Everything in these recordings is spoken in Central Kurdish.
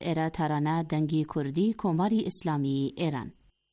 ایرا ترانه دنگی کردی کماری اسلامی ایران.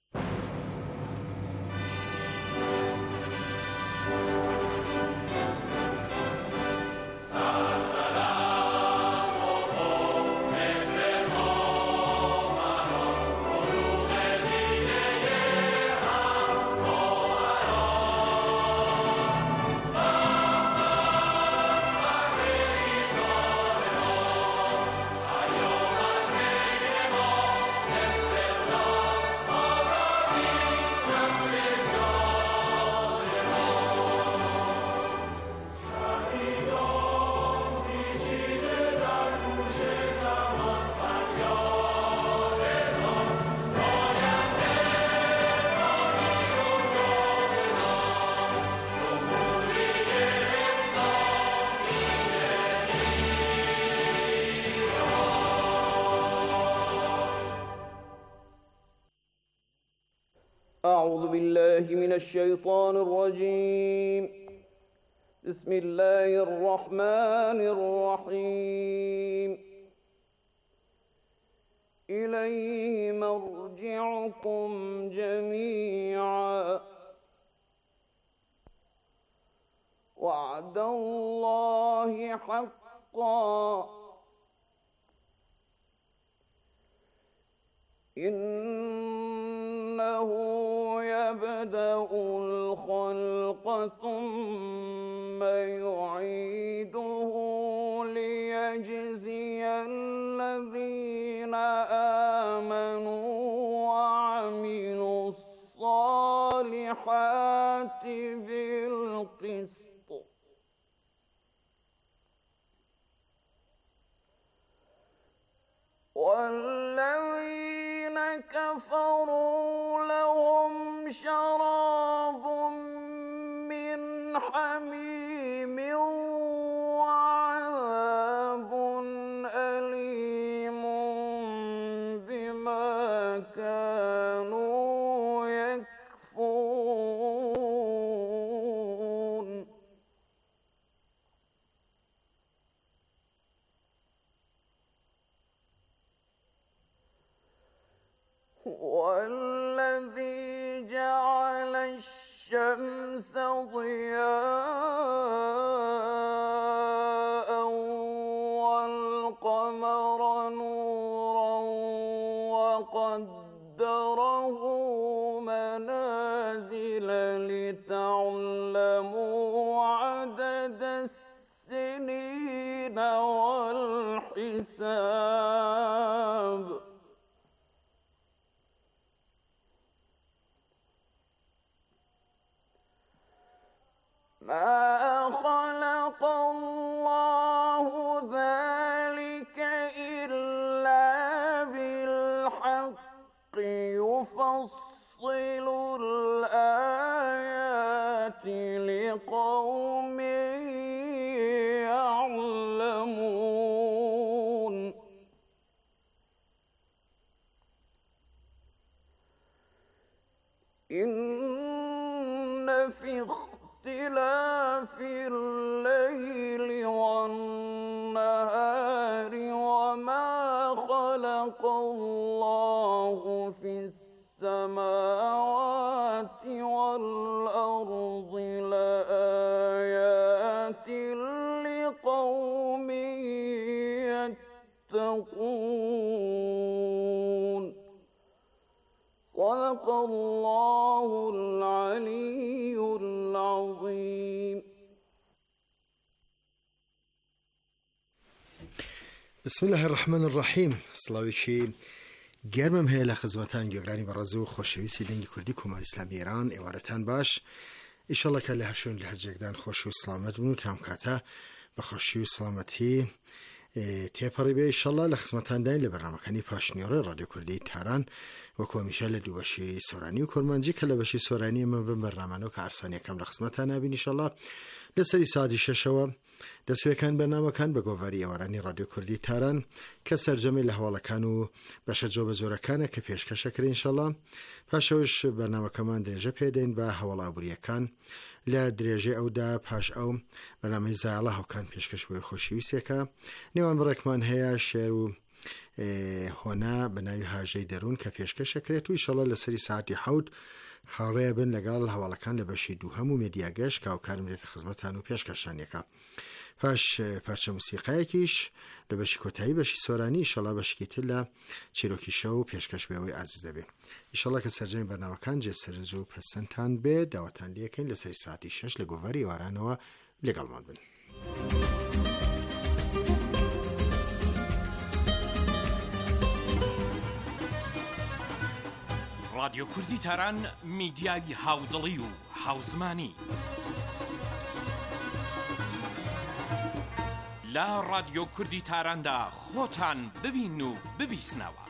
أعوذ بالله من الشيطان الرجيم. بسم الله الرحمن الرحيم. إليه مرجعكم جميعا وعد الله حقا إنه يبدأ الخلق ثم يعيده ليجزي الذين آمنوا وعملوا الصالحات بالقسط والذين كفروا لهم شراب من حميم وعذاب أليم بما كانوا يكفرون. والذي جعل الشمس ضياء والقمر نورا وقدره منازل لتعلموا عدد السنين والحساب ما خلق الله ذلك إلا بالحق يفصل الآيات لقوم يعلمون. إن في اختلاف الليل والنهار وما خلق الله في السماوات والأرض لآيات لقوم يتقون. صدق الله العلي العظيم. بسم الله الرحمن الرحیم. سلاویکی گرمم هەیە لە خزمەتان گوێگرانی بەڕێز و خۆشەویستی دەنگی کوردی کۆماری ئیسلامی ئێران. ئێوارەتان باش. ئیشەڵڵا کە لە هەر شوێن لە هەر جێگدان خۆشی و سڵامەت بن و تام کاتە بە خۆشی و سڵامەتی تێپەڕی بێ. ئیشەڵڵا لە خزمەتانداین لە بەرنامەکانی پاشنیۆڕی ڕادیۆ کوردی تاران وەکو هەمیشە لە دوو بەشی سۆرانی و کورمانجی کە لە بەشی سۆرانی ئەمە بن بەرنامانەوە کە ئارسانیەکەم لە خزمەتان نابین. ئیشەڵڵا لەسەری ساعتی شەشەوە دەسوێکان بەرنامەکان بە گۆڤاری ئێوارانی ڕادیۆ کوردی تاران کە سەرجەمەی لە هەواڵەکان و بەشە جۆبەجۆرەکانە کە پێشکەشەکرێن. ئینشەڵڵا پاشەوەش بەرنامەکەمان درێژە پێدەین بە هەواڵابووریەکان لە درێژەی ئەودا. پاش ئەو بەرنامەی زایاڵە هەوکان پێشکەش بۆی خۆشەویستێکە. نێوان بڕێکمان هەیە شێر و هۆنا بەناوی هاژەی دەروون کە پێشکەشەکرێت و ئیشەڵە لە سەری ساعتی 7 هاوڕێ بن لەگەڵ هەواڵەکان لە بەشی دووهەم و مێدیاگەشت کە ئەوکارم دێتە خزمەتان و پێشکەشانیەکە. پاش پارچە موسیقایەکیش لە بەشی کۆتایی بەشی سۆرانی ئیشەڵا بەشکی تر لە چیرۆکی شەو و پێشکەش بێەوەی ئازیز دەبێت. ئیشەڵا کە سەرجەمی بەرنامەکان جێ سەرنج و پەسەندتان بێت داواتان لێکەین لە سەری ساعتی 6 لە گۆڤاری ئێوارانەوە لەگەڵمان بن. رادیۆ کوردی تاران میدیای هاودڵی و هاوزمانی لە رادیۆ کوردی تاراندا خۆتان ببین و ببیسنەوە.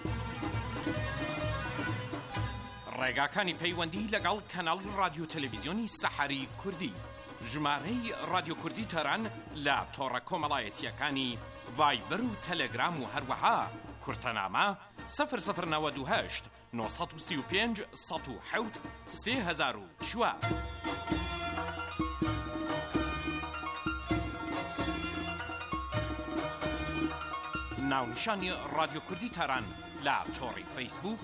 ڕێگاکانی پەیوەندی لەگەڵ کەناڵی رادیۆ تەلەڤیزیۆنی سەحەری کوردی، ژمارەی رادیۆ کوردی تاران لە تۆڕە کۆمەڵایەتیەکانی ڤایبەر و تەلەگرام و هەروەها کورتەنامە 0098 935 107 3004. ناونیشانی رادیۆ کوردی تاران لە تۆڕی فەیسبوک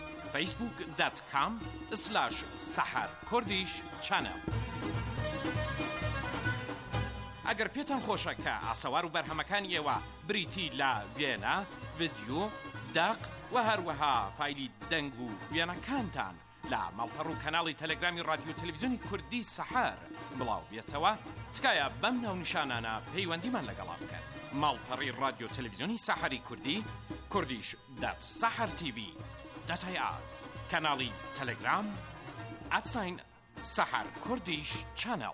facebook.com/saharkurdish channel. ئەگەر پێتان خۆشە کە ئاسەوار و بەرهەمەکانی ئێوە بریتی لە وێنە، ڤیدیۆ، داق و هەروەها فایلی دەنگ و وێنەکانتان لە ماڵپەڕ و کەناڵی تەلەگرامی رادیۆ تەلەڤیزیۆنی کوردی سەحەر بڵاو بێتەوە، تکایە بەم ناونیشانانە پەیوەندیمان لەگەڵا بکەن. ماڵپەڕی رادیۆ تەلەڤیزیۆنی سەحەری کوردی kurdish.sahartv.ir، کەناڵی تەلەگرام @saharkurdish channel.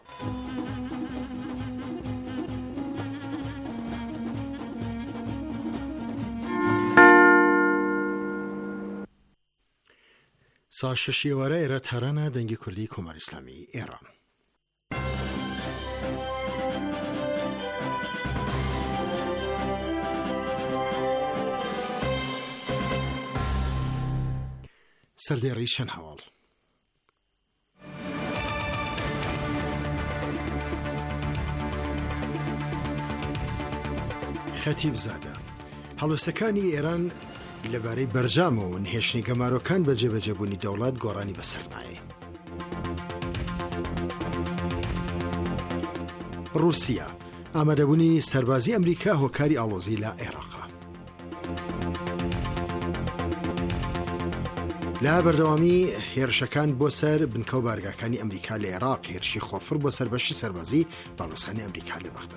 سا شەشی ئێوارە ئێرە تارانە دەنگی کوردی کۆماری ئیسلامی ئێران. سەردێڕی چەند هەواڵ. خەتیب زادە هەڵوێستەکانی ئێران لەبارەی بەرجام و نهێشتنی گەمارۆکان بە جێبەجێبوونی دەوڵات گۆڕانی بەسەر نایە. رووسیا ئامادەبوونی سەربازی ئەمریکا هۆکاری ئاڵۆزی لە عێراقا. لا بەردەوامی هێرشەکان بۆ سەر بنکە و بارگاکانی ئەمریکا لە عێراق، هێرشی خۆفر بۆ سەر بەشی سەربازی باڵۆزخانی ئەمریکا لە بەغدا.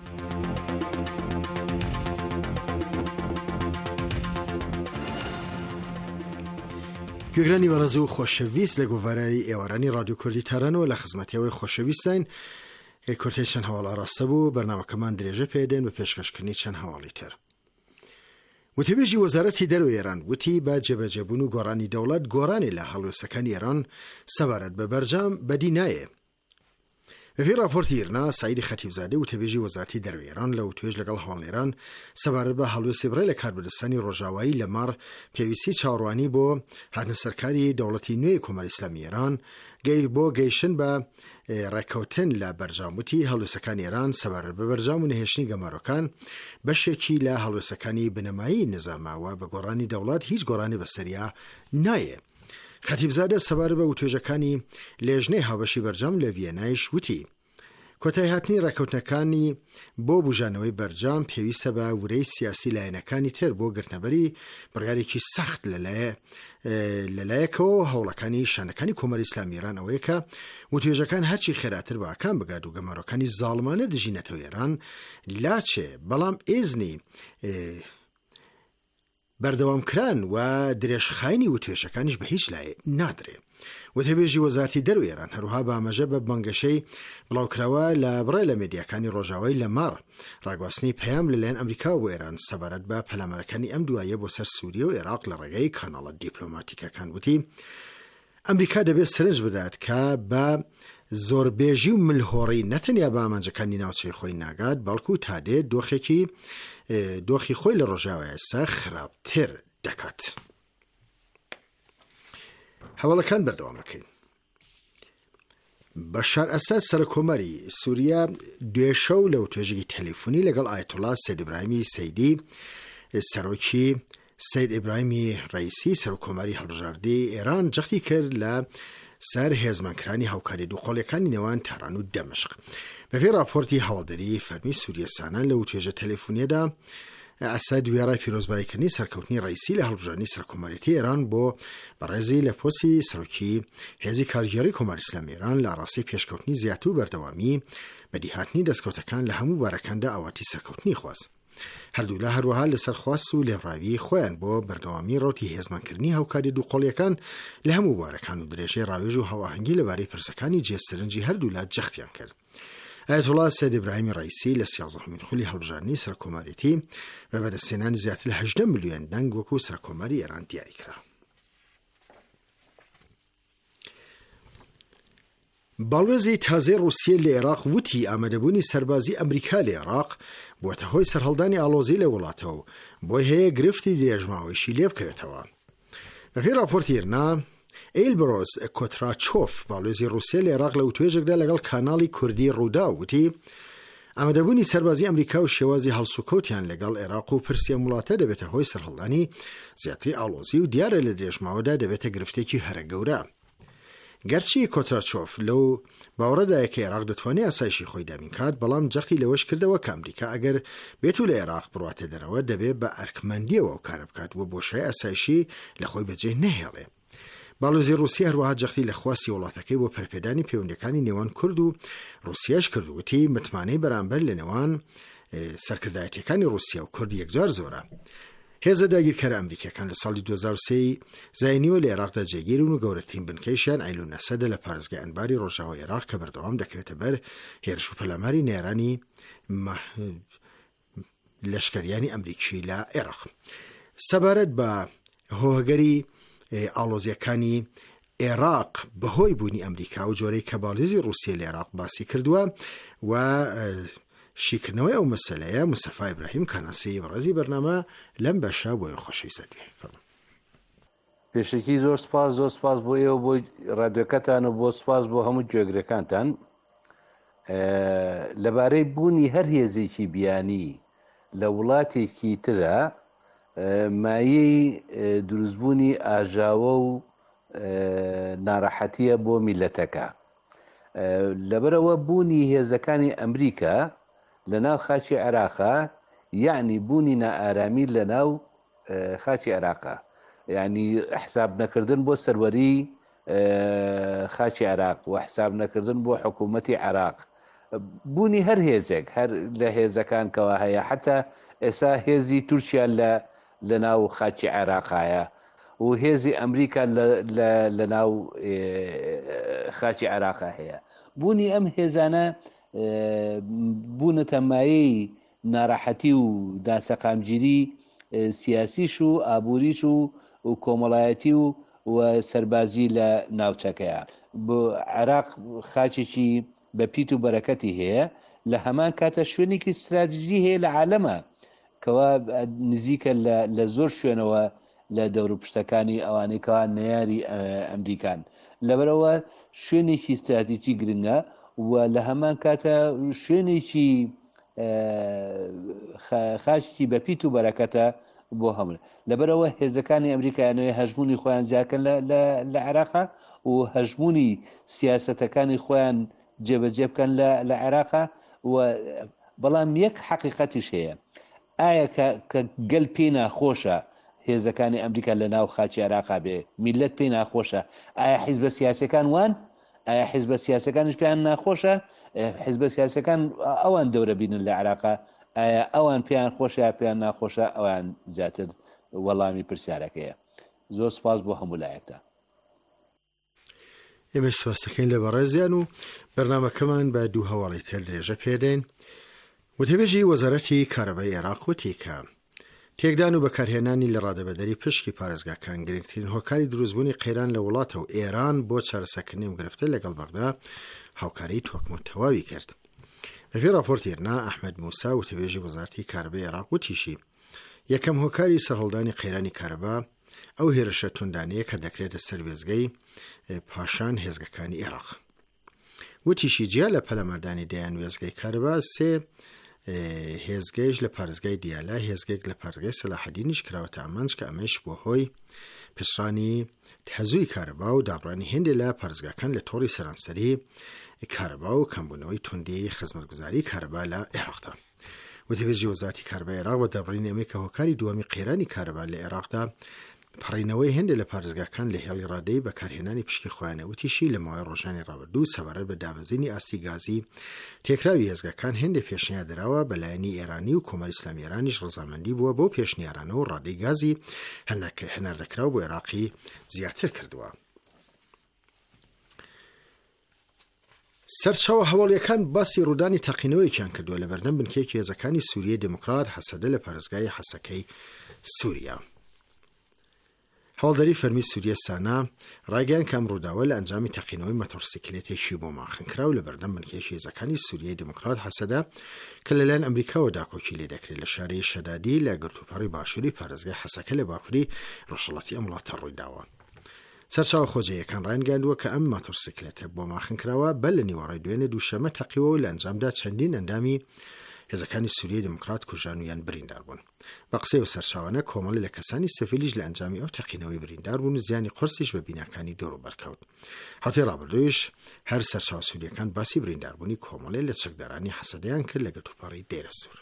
گوێگرانی بەڕێز و خۆشەویست لە گۆڤارانی ئێوارانی رادیۆ کوردی تارانەوە لە خزمەتیەوەی خۆشەویستین. کورتەی چەند هەواڵ ئاراستە بوو، بەرنامەکەمان درێژە پێدێن بە پێشکەشکردنی چەند هەواڵی تر. وتیبێژی وەزارەتی دەرەوەی ئێران وتی با جێبەجێبوون و گۆڕانی دەوڵەت گۆڕانی لە هەڵوێستەکانی ئێران سەبارەت بە بەرجام بەدی نایە. بەپێی راپۆرتی ئیرنا، سعیدی خەتیبزادە وتیبێژی وەزارەتی دەرەوەی ئێران لە وتوێژ لەگەڵ هەواڵێران سەبارەت بە هەڵوێستی بڕێ لە کاربردستانی ڕۆژاوایی لە مەڕ پێویستی چاوەڕوانی بۆ هاتنە سەرکاری دەوڵەتی نوێی کۆماری ئیسلامی ئێران بۆ گەیشتن بە ڕێکەوتن لە بەرجاموتی هەڵوێستەکانی ئێران سەبارەت بە بەرجام و نهێشتنی گەمارۆکان بەشێکی لە هەڵوێستەکانی بنەمایی نظاماوە بە گۆڕانی دەوڵات هیچ گۆڕانی بەسەریا نایە. خەتیبزادە سەبارەت بە وتوێژەکانی لێژنەی هاوبەشی بەرجام لە ڤیێنایش وتی کۆتای هاتنی ڕێکەوتنەکانی بۆ بژانەوەی بەرجام پێویستە بە ورەی سیاسی لایەنەکانی تر بۆ گرتنەبەری بڕیارێکی سەخت لەلایەکەوە هەوڵەکانی شانەکانی کۆمەری ئیسلامی ئێران ئەوەیە کە وتوێژەکان هەرچی خێراتر بەکان بگات و گەمارۆکانی زاڵمانە دژینەتەوە ئێران لاچێ، بەڵام ئێزنی بەردەوامکران و درێژخاینی وتوێژەکانیش بە هیچ لایە نادرێ. وتەبێژی وەزارەتی دەرەوەی ئێران هەروها بە ئاماژە بە بانگەشەی بڵاوکراوە لە بڕێ لە مێدیاکانی ڕۆژاوایی لە مەڕ ڕاگواستنی پەیام لەلایەن ئەمریکا و ئێران سەبارەت بە پەلامارەکانی ئەم دوایە بۆ سەر سووریا و عێراق لە ڕێگەی کاناڵە دیپلۆماتیکەکان وتی ئەمریکا دەبێت سرنج بدات کە بە زۆربێژی و ملهۆڕی نەتەنیا بە ئامانجەکانی ناوچەی خۆی ناگات، بەڵکو تا دێت دۆخی خۆی لە ڕۆژاوای ئێستا خراپتر دەکات. هەواڵەکان بەردەوامەکەین. بەشار ئەساد سەرکۆمەری سووریا دوێشەو لە وتوێژێکی تەلەفۆنی لەگەڵ ئایەتوڵا سەید ئیبراهیمی سەیدی سەرۆکی سید ئیبراهیمی ڕەیسی سەرۆکۆماری هەڵبژاردەی ئێران جەختی کرد لە سەر هێزمانکردنی هاوکاری دووقۆڵیەکانی نێوان تاران و دەمەشق. بەپێی راپۆرتی هەواڵدەری فەرمی سووریە سانان لە وتێژە تەلەفۆنیەدا ئەسەد وێڕای پیرۆزباییکردنی سەرکەوتنی ڕەیسی لە هەڵبژاردننی سەرکۆمەرێتی ئێران بۆ بەڕێزی لە پۆستی سەرۆکی هێزی کارگێڕی کۆماری ئیسلامی ئێران لە ڕاستی پێشکەوتنی زیاتر و بەردەوامی بەدیهاتنی دەستکەوتەکان لە هەموو بارەکاندا ئاواتی سەرکەوتنی خواست. هەردوولا هەروەها لەسەر خواست و لێڕاوی خۆیان بۆ بەردەوامی ڕۆتی هێزمانکردنی هاوکاری دووقۆڵیەکان لە هەموو بارەکان و درێژەی ڕاوێژ و هەواهەنگی لەبارەی پرسەکانی جێسترنجی هەردوولا جەختیان کرد. ئایەتوڵا سەید ئیبراهیمی ڕەیسی لە 11مین خولی هەڵبژاردننی سەرکۆمەرێتی بە بەدەستهێنانی زیاتر لە 18 ملیۆن دەنگ وەکو سەرکۆمەری ئێران دیاری کرا. باڵێزی تازەی رووسیە لە عێراق وتی ئامادەبوونی سەربازی ئەمریکا لە عێراق بووەتە هۆی سەرهەڵدانی ئاڵۆزی لە وڵاتەوە بۆی هەیە گرفتی درێژماوەیشی لێ بکەوێتەوە. بەپێی راپۆرتی ئێرنا ئیلبرۆز کۆتراچۆف باڵێزی رووسیە لە عێراق لە وتوێژێکدا لەگەڵ کاناڵی کوردی ڕوودا وتی ئامادەبوونی سەربازی ئەمریکا و شێوازی هەڵسوکەوتیان لەگەڵ عێراق و پرسیە وڵاتە دەبێتە هۆی سەرهەڵدانی زیاتری ئاڵۆزی و دیارە لە درێژماوەدا دەبێتە گرفتێکی هەرە گەورە. گەرچی کۆتراچۆف لەو باوەڕەدایە کە عێراق دەتوانێت ئاسایشی خۆی دامین کات، بەڵام جەختی لەوەش کردەوە کە ئەمریکا ئەگەر بێت و لە عێراق بڕواتە دەرەوە دەبێت بە ئەرکمەندیەوە و کارە بکات و بۆشای ئاسایشی لە خۆی بەجێ نەهێڵێ. باڵۆزی رووسیا هەروەها جەختی لە خواستی وڵاتەکەی بۆ پەرپێدانی پەیوەندیەکانی نێوان کورد و رووسیاش کردووتی متمانەی بەرامبەر لە نێوان سەرکردایەتیەکانی رووسیا و کورد یەکجار زۆرە. هێزە داگیرکارە ئەمریکیەکان لە ساڵی 2023 زاینیوە لە عێراقدا جێگیرن و گەورەترین بنکەیشیان ئایلون ئەسەدە لە پارێزگای ئەنباری ڕۆژاوای عێراق کە بەردەوام دەکەوێتە بەر هێرش و پەلاماری نێرانی لەشکریانی ئەمریکی لە عێراق. سەبارەت بە هۆگەری ئاڵۆزیەکانی عێراق بەهۆی بوونی ئەمریکا و جۆرەی کە باڵێزی رووسیە لە عێراق باسی کردووە و شیکردنەوەی ئەو مەسەلەیە مستەفا ئیبراهیم کاناسی بەڕێزی بەرنامە لەم بەشە بۆی خۆشەویست دێ. پێشکی زۆر سپاس بۆ ئێوە بۆ ڕادیۆکەتان و بۆ سپاس بۆ هەموو گوێگرەکانتان. لەبارەی بوونی هەر هێزێکی بیانی لە وڵاتێکی ترە مایەی دروستبوونی ئاژاوە و ناڕەحەتیە بۆ میلەتەکە. لەبەرەوە بوونی هێزەکانی ئەمریکا لە ناو خاچی عێراقا یعنی بوونی نائارامی لە ناو خاچی عێراقا، یعنی حساب نەکردن بۆ سەروەری خاچی عێراق و حساب نەکردن بۆ حکوومەتی عێراق. بوونی هەر هێزێک هەر لە هێزەکان کەوا هەیە، حتا ئێستا هێزی تورکیا لە ناو خاچی عێراقایە و هێزی ئەمریکا لە ناو خاچی عێراقا هەیە. بوونی ئەم هێزانە بوونەتە مایەی ناڕەحەتی و داسەقامگیری سیاسیش و ئابووریش و کۆمەڵایەتی و سەربازی لە ناوچەکەیە. بۆ عێراق خاچێکی بە پیت و بەرەکەتی هەیە، لە هەمان کاتە شوێنێکی استراتیژی هەیە لە عالەمە کەوا نزیکە لە زۆر شوێنەوە لە دەوروپشتەکانی ئەوانەی کەوا نەیاری ئەمریکان. لەبەرەوە شوێنێکی استراتیژی گرنگە و لە هەمان کاتە شوێنێکی خاچی بە پیت و بەرەکەتە بۆ هەموو. لەبەرەوە هێزەکانی ئەمریکایانەوەی هەژمونی خۆیان زیاکەن لە عێراقا و هەژمونی سیاسەتەکانی خۆیان جێبەجێ بکەن لە عێراقا. و بەڵام یەک حەقیقەتیش هەیە، ئایا کە گەل پێی ناخۆشە هێزەکانی ئەمریکا لە ناو خاچی عێراقا بێ، میلەت پێی ناخۆشە، ئایا حیزبە سیاسەکان وان؟ ئایا حیزبە سیاسەکانش پێیان ناخۆشە؟ حیزبە سیاسەکان ئەوان دەورە بینن لە عێراقا، ئایا ئەوان پێیان خۆشە یا پێیان ناخۆشە؟ ئەوان زیاتر وەڵامی پرسیارەکەیە. زۆر سپاس بۆ هەموو لایەکتان. ئێمە سپاس دەکەین لە بەڕێزیان و بەرنامەکەمان بە دوو هەواڵی تر درێژە پێدەین. وتەبێژی وەزارەتی کارەبای عێراق وتی کە تێکدان و بەکارهێنانی لە ڕادەبەدەری پشکی پارێزگاکان گرنگترین هۆکاری دروستبوونی قەیران لە وڵاتە و ئێران بۆ چارەسەرکردنی و گرفتە لەگەڵ بەغدا هاوکاری تۆکم و تەواوی کرد. بەپێی راپۆرتی ئێرنا ئەحمەد موسا وتەبێژی وەزارەتی کارەبای عێراق وتیشی یەکەم هۆکاری سەرهەڵدانی قەیرانی کارەبا ئەو هێرشە توندانەیە کە دەکرێتە سەر وێزگەی پاشان هێزگەکانی عێراق. وتیشی جیا لە پەلەمەردانی دەیان وێزگەی کارەبا سێ هێزگەیش لە پارێزگای دیالە، هێزگێک لە پارێزگای سەلاحەدینیش کراوەتە ئامانج کە ئەمەش بۆ هۆی پێشڕانی هەزووی کارەبا و دابڕانی هێندێک لە پارێزگاکان لە تۆڕی سەرانسەری کارەبا و کەمبوونەوەی توندی خزمەتگوزاری کارەبا لە عێراقدا. وتێبێژی وەزارەتی کارەبای عێراق بە دابڕینی ئەمەی کە هۆکاری دووەمی قێرانی کارەبا لە عێراقدا پەڕینەوەی هێندێک لە پارێزگاکان لە هێڵی ڕادەی بەکارهێنانی پشکی خۆیانە وتیشی لە ماوەی ڕۆژانی ڕابردوو سەبارەت بە دابەزینی ئاستی گازی تێکراوی هێزگاکان هێندێک پێشنیار دراوە بەلایەنی ئێرانی و کۆمەری ئیسلامی ئێرانیش ڕەزامەندی بووە بۆ پێشنیارانە و ڕادەی گازی هەناردەکراو بۆ عێراقی زیاتر کردووە. سەرچاوە هەواڵیەکان باسی ڕوودانی تەقینەوەیەکیان کردووە لە بەردەم بنکەیەکی هێزەکانی سووریای دموکرات حەسەدە لە پارێزگای حەسەکەی سووریا. هەواڵدەری فەرمی سووریە سانا ڕایگەیان کە ئەم ڕووداوە لە ئەنجامی تەقینەوەی مەتۆرسیکلێتێکی بۆ ماخنکراو لە بەردەم بنکەیەکی هێزەکانی سووریای دموکرات حەسەدە کە لەلایەن ئەمریکاوە داکۆکی لێ دەکرێت لە شارەی شەدادی لە گرتوپەڕی باشووری پارێزگای حەسەکە لە باکووری ڕۆژهەڵاتی ئەم وڵاتە ڕوویداوە. سەرچاوە خۆجەیەکان ڕایانگەاندووە کە ئەم ماتۆرسیکلێتە بۆ ماخنکراوە بە لە نیوەڕای دوێنێ دووشەمە تەقیوە و لە ئەنجامدا چەندین ئەندامی هێزەکانی سووریای دموکرات کوژانویان بریندار بوون. بە قسەی و سەرچاوانە کۆمەڵی لە کەسانی سەفیلیش لە ئەنجامی ئەو تەقینەوەی بریندار بوون و زیانی قورسیش بە بیناکانی دەوروبەرکەوت. هەڵەتی ڕابردوویش هەر سەرچاوە سووریەکان باسی برینداربوونی کۆمەڵێ لە چەکدارانی حەسەدەیان کرد لە گرتوپەڕی دێرە سوور.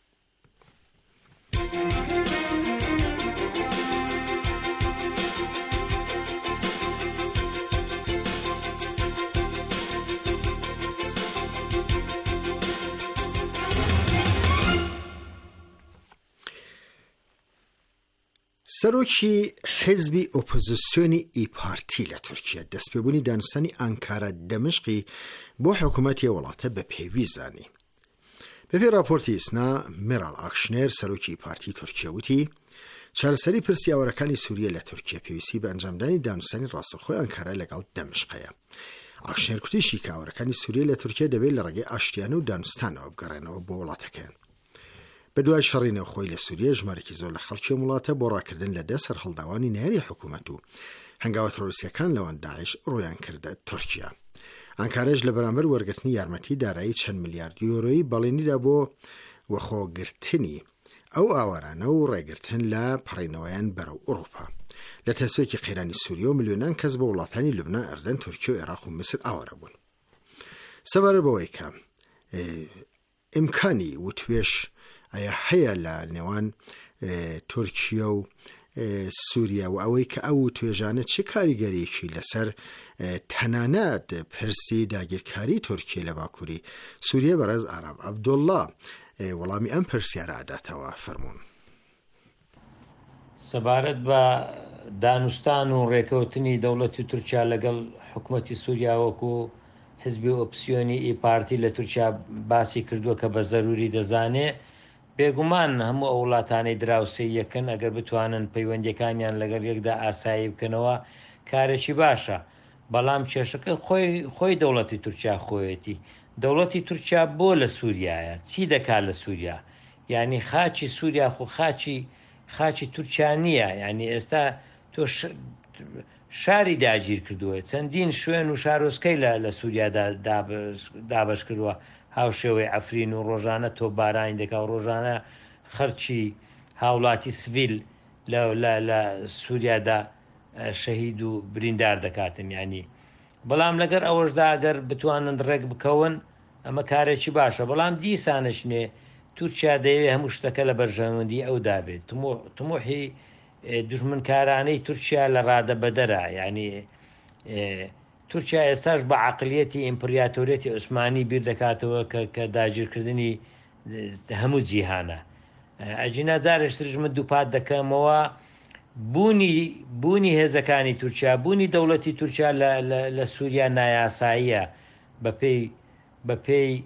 سەرۆکی حیزبی ئۆپۆزیسیۆنی ئیپارتی لە تورکیا دەستپێبوونی دانوستانی ئەنکارە دەمشقی بۆ حکوومەتی وڵاتە بە پێویست زانی. بەپێی راپۆرتی ئیسنا میرال ئاکشنێر سەرۆکی ئیپارتی تورکیا وتی چارەسەری پرسیاوەرەکانی سووریە لە تورکیا پێویستی بە ئەنجامدانی دانوستانی ڕاستەوخۆی ئەنکارە لەگەڵ دەمشقەیە. ئاکشنێر کوتیشی کاوەرەکانی سووریە لە تورکیا دەبێت لە ڕێگەی ئاشتیانە و دانوستانەوە بگەڕێنەوە بۆ وڵاتەکەیان. بە دوای شەڕینەوە خۆی لە سووریە ژمارەی زۆر لە خەڵکی وڵاتە بۆ ڕاکردن لە دەست سەرهەڵداوانی نێری حکوومەت و هەنگاوە تۆریستیەکان لەوەن داعش ڕۆیان کردە تورکیا. ئەنکارەش لە بەرامبەر وەرگرتنی یارمەتی دارایی چەند میلیارد یۆرۆیی بەڵێنیدا بۆ وەخۆگرتنی ئەو ئاوارانە و ڕێگرتن لە پەڕینەوەیان بەرەو ئوروپا. لە تەسوێکی قەیرانی سووریە و ملیۆنان کەس بە وڵاتانی لوبنان، ئەردەن، تورکیا و عێراق و میسر ئاوارە بوون. سەبارەت بەوەی کە ئیمکانی وتوێش ئەیە هەیە لە نێوان تورکیا و سووریا و ئەوەی کە ئەو توێژانە چه کاریگەریەکی لەسەر تەنانەت پرسی داگیرکاری تورکیا لە باکووری سووریە بەڕێز ئارام عەبدوڵڵا وەڵامی ئەم پرسیارە ئەداتەوە فەرموون. سەبارەت بە دانوستان و ڕێکەوتنی دەوڵەتی تورکیا لەگەڵ حکوومەتی سووریا وەکو حیزبی ئۆپسیۆنی ئیپارتی لە تورکیا باسی کردووە کە بە زەروری دەزانێ بێگومان هەموو ئەو وڵاتانەی دراوسەی یەکن ئەگەر بتوانن پەیوەندیەکانیان لەگەڵ یەکدا ئاسایی بکەنەوە کارێکی باشە. بەڵام کێشەکە خۆی دەوڵەتی تورکیا خۆیەتی. دەوڵەتی تورکیا بۆ لە سووریایە چی دەکات لە سووریا؟ یعنی خاچی سووریا خۆ خاچی تورکیا نییە. یعنی ئێستا تۆ شاری داگیر کردووە، چەندین شوێن و شارۆچکەی لە سووریا دابش کردووە، هاوشێوەی ئەفرین و ڕۆژانە تۆ بارانی دەکا و ڕۆژانە خەرچی هاوڵاتی سڤیل لە سووریادا شەهید و بریندار دەکاتن. ینی بەڵام لەگەر ئەوەشدا ئەگەر بتوانن ڕێک بکەون ئەمە کارێکی باشە. بەڵام دیسانشنێ تورکیا دەیەوێت هەموو شتەکە لە بەرژەوەندی ئەو دابێت. تموحی دوژمنکارانەی تورکیا لە ڕادە بەدەرە. ینی تورکیا ئێستاش بە عەقلیەتی ئیمپریاتۆریەتی عوسمانی بیر دەکاتەوە کە داگیرکردنی هەموو جیهانە. ئەجینا جارێشترش من دووپات دەکەمەوە بوونی هێزەکانی تورکیا، بوونی دەوڵەتی تورکیا لە سووریا نایاساییە بەپێی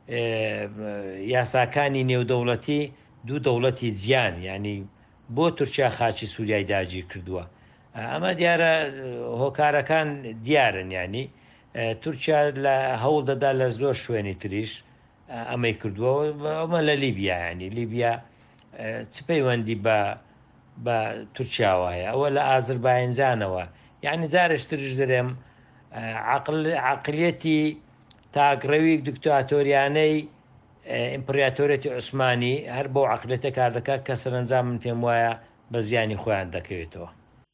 یاساکانی نێودەوڵەتی دوو دەوڵەتی جیان. ینی بۆ تورکیا خاچی سووریای داگیر کردووە. ئەمە دیارە هۆکارەکان دیارن. ینی تورکیا لە هەوڵ دەدا لە زۆر شوێنی تریش ئەمەی کردووە. ئەمە لە لیبیا، ینی لیبیا چ پەیوەندی بە تورکیا وایە؟ ئەوە لە ئازربایجانەوە. یعنی جارێشترش دەرێم عەقلیەتی تاگڕەوی دیکتاتۆریانەی ئیمپراتۆرەتی عوسمانی هەر بۆ عەقلێتە کار دەکات کە سەرنجام من پێم وایە بە زیانی خۆیان دەکەوێتەوە.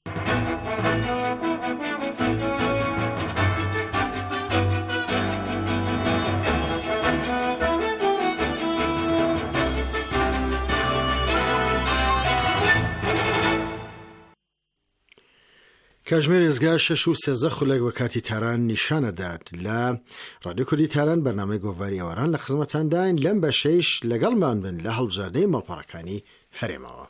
کاژمێر ێزگا 6:13 خولێک بە کاتی تاران نیشانەدات لە ڕادیۆ کوردی تاران بەرنامەی گۆڤاری ئێواران لە خزمەتانداین لەم بەشەیش لەگەڵمان بن لە هەڵبژاردنەی مەڵپەڕەکانی هەرێمەوە.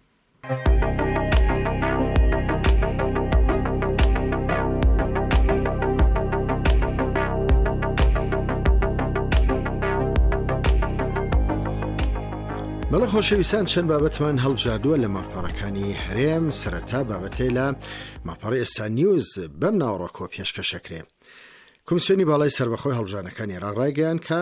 بەڵێ خۆشەویستان چەند بابەتمان هەڵبژاردووە لە مەڵپەڕەکانی هەرێم. سەرەتا بابەتێ لە مەڵپەڕی ئێستا نیوز بەم ناوەڕۆکەوە پێشکەشەکرێ. کۆمیسیۆنی باڵای سەربەخۆی هەڵبژاردنەکانی عێراق ڕایگەیاند کە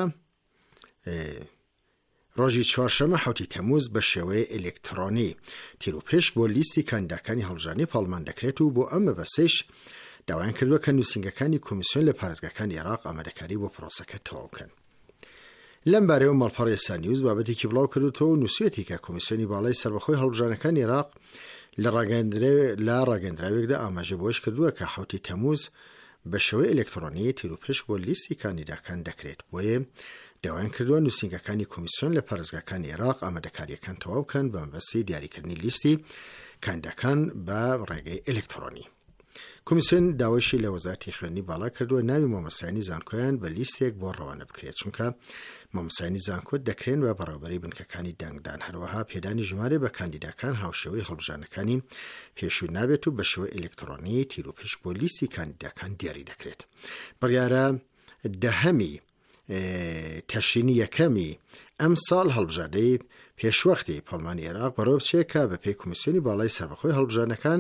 ڕۆژی چوارشەمە 7 تەمووز بە شێوەیە ئێلێکترۆنی تیرۆپێش بۆ لیستی کاندیداکانی هەڵبژاردنی پاڵمان دەکرێت و بۆ ئەم مەبەستەیش داوایان کردووە کە نووسینگەکانی کۆمیسیۆن لە پارێزگاکانی عێراق ئامادەکاری بۆ پرۆسەکە تەواو بکەن. لەم بارەوە مەڵپەڕی ئێستا نیوز بابەتێکی بڵاو کردوتەوە و نووسێتی کە کۆمیسیۆنی باڵای سەربەخۆی هەڵبژاردنەکانی عێراق لە ڕاگەندراوێکدا ئاماژە بۆش کردووە کە 7 تەمووز بە شێوەیە ئێلێکترۆنی تیرۆپێش بۆ لیستی کاندیداکان دەکرێت. بۆیە داوایان کردووە نووسینگەکانی کۆمیسیۆن لە پارێزگاکانی عێراق ئامادەکاریەکان تەواو بکەن بە مەبەستی دیاریکردنی لیستی کاندیداکان بە ڕێگەی ئێلێکترۆنی. کۆمیسیۆن داوایشی لە وەزارەتی خوێندنی باڵا کردووە ناوی مامۆستایانی زانکۆیان بە لیستێک بۆ ڕەوانە بکرێت، چونکە مامۆستایانی زانکۆ دەکرێن بە بەڕێوەبەری بنکەکانی دەنگدان. هەروەها پێدانی ژمارە بە کاندیداکان هاوشێوەی هەڵبژاردنەکانی پێشووی نابێت و بە شێوەی ئێلێکترۆنی تیرۆپێش بۆ لیستی کاندیداکان دیاری دەکرێت. بڕیارە دەهەمی تەشرینی یەکەمی ئەم ساڵ هەڵبژاردەی پێشوەختی پەڵمانی عێراق بەڕێوە بچێت کە بە پێی کۆمیسیۆنی باڵای سەربەخۆی هەڵبژاردنەکان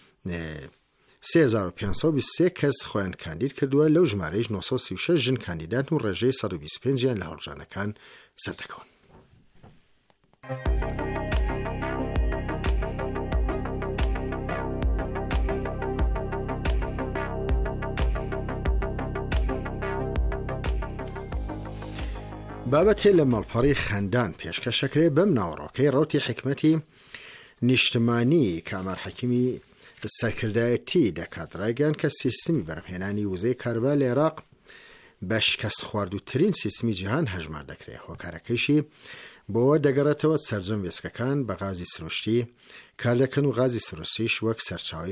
3523 کەس خۆیان کاندید کردووە. لەو ژمارەیش 936 ژن کاندیدات و ڕێژەی 125 لە هەڵبژاردنەکان سەردەکەون. بابەتێ لە مەڵپەڕی خەندان پێشکەشەکرێ بەم ناوەڕۆکەی ڕەوتی حکمەتی نیشتمانی کامار حەکیمی سەرکردایەتی دەکات. ڕایگەیاند کە سیستمی بەرهەمهێنانی وزەی کارەبا لە عێراق بە شکست خواردووترین سیستمی جیهان هەژمار دەکرێت. هۆکارەکەیشی بۆەوە دەگەڕێتەوە سەرجەم وێستگەکان بە غازی سرۆشتی کار دەکەن و غازی سرۆشتیش وەک سەرچاوی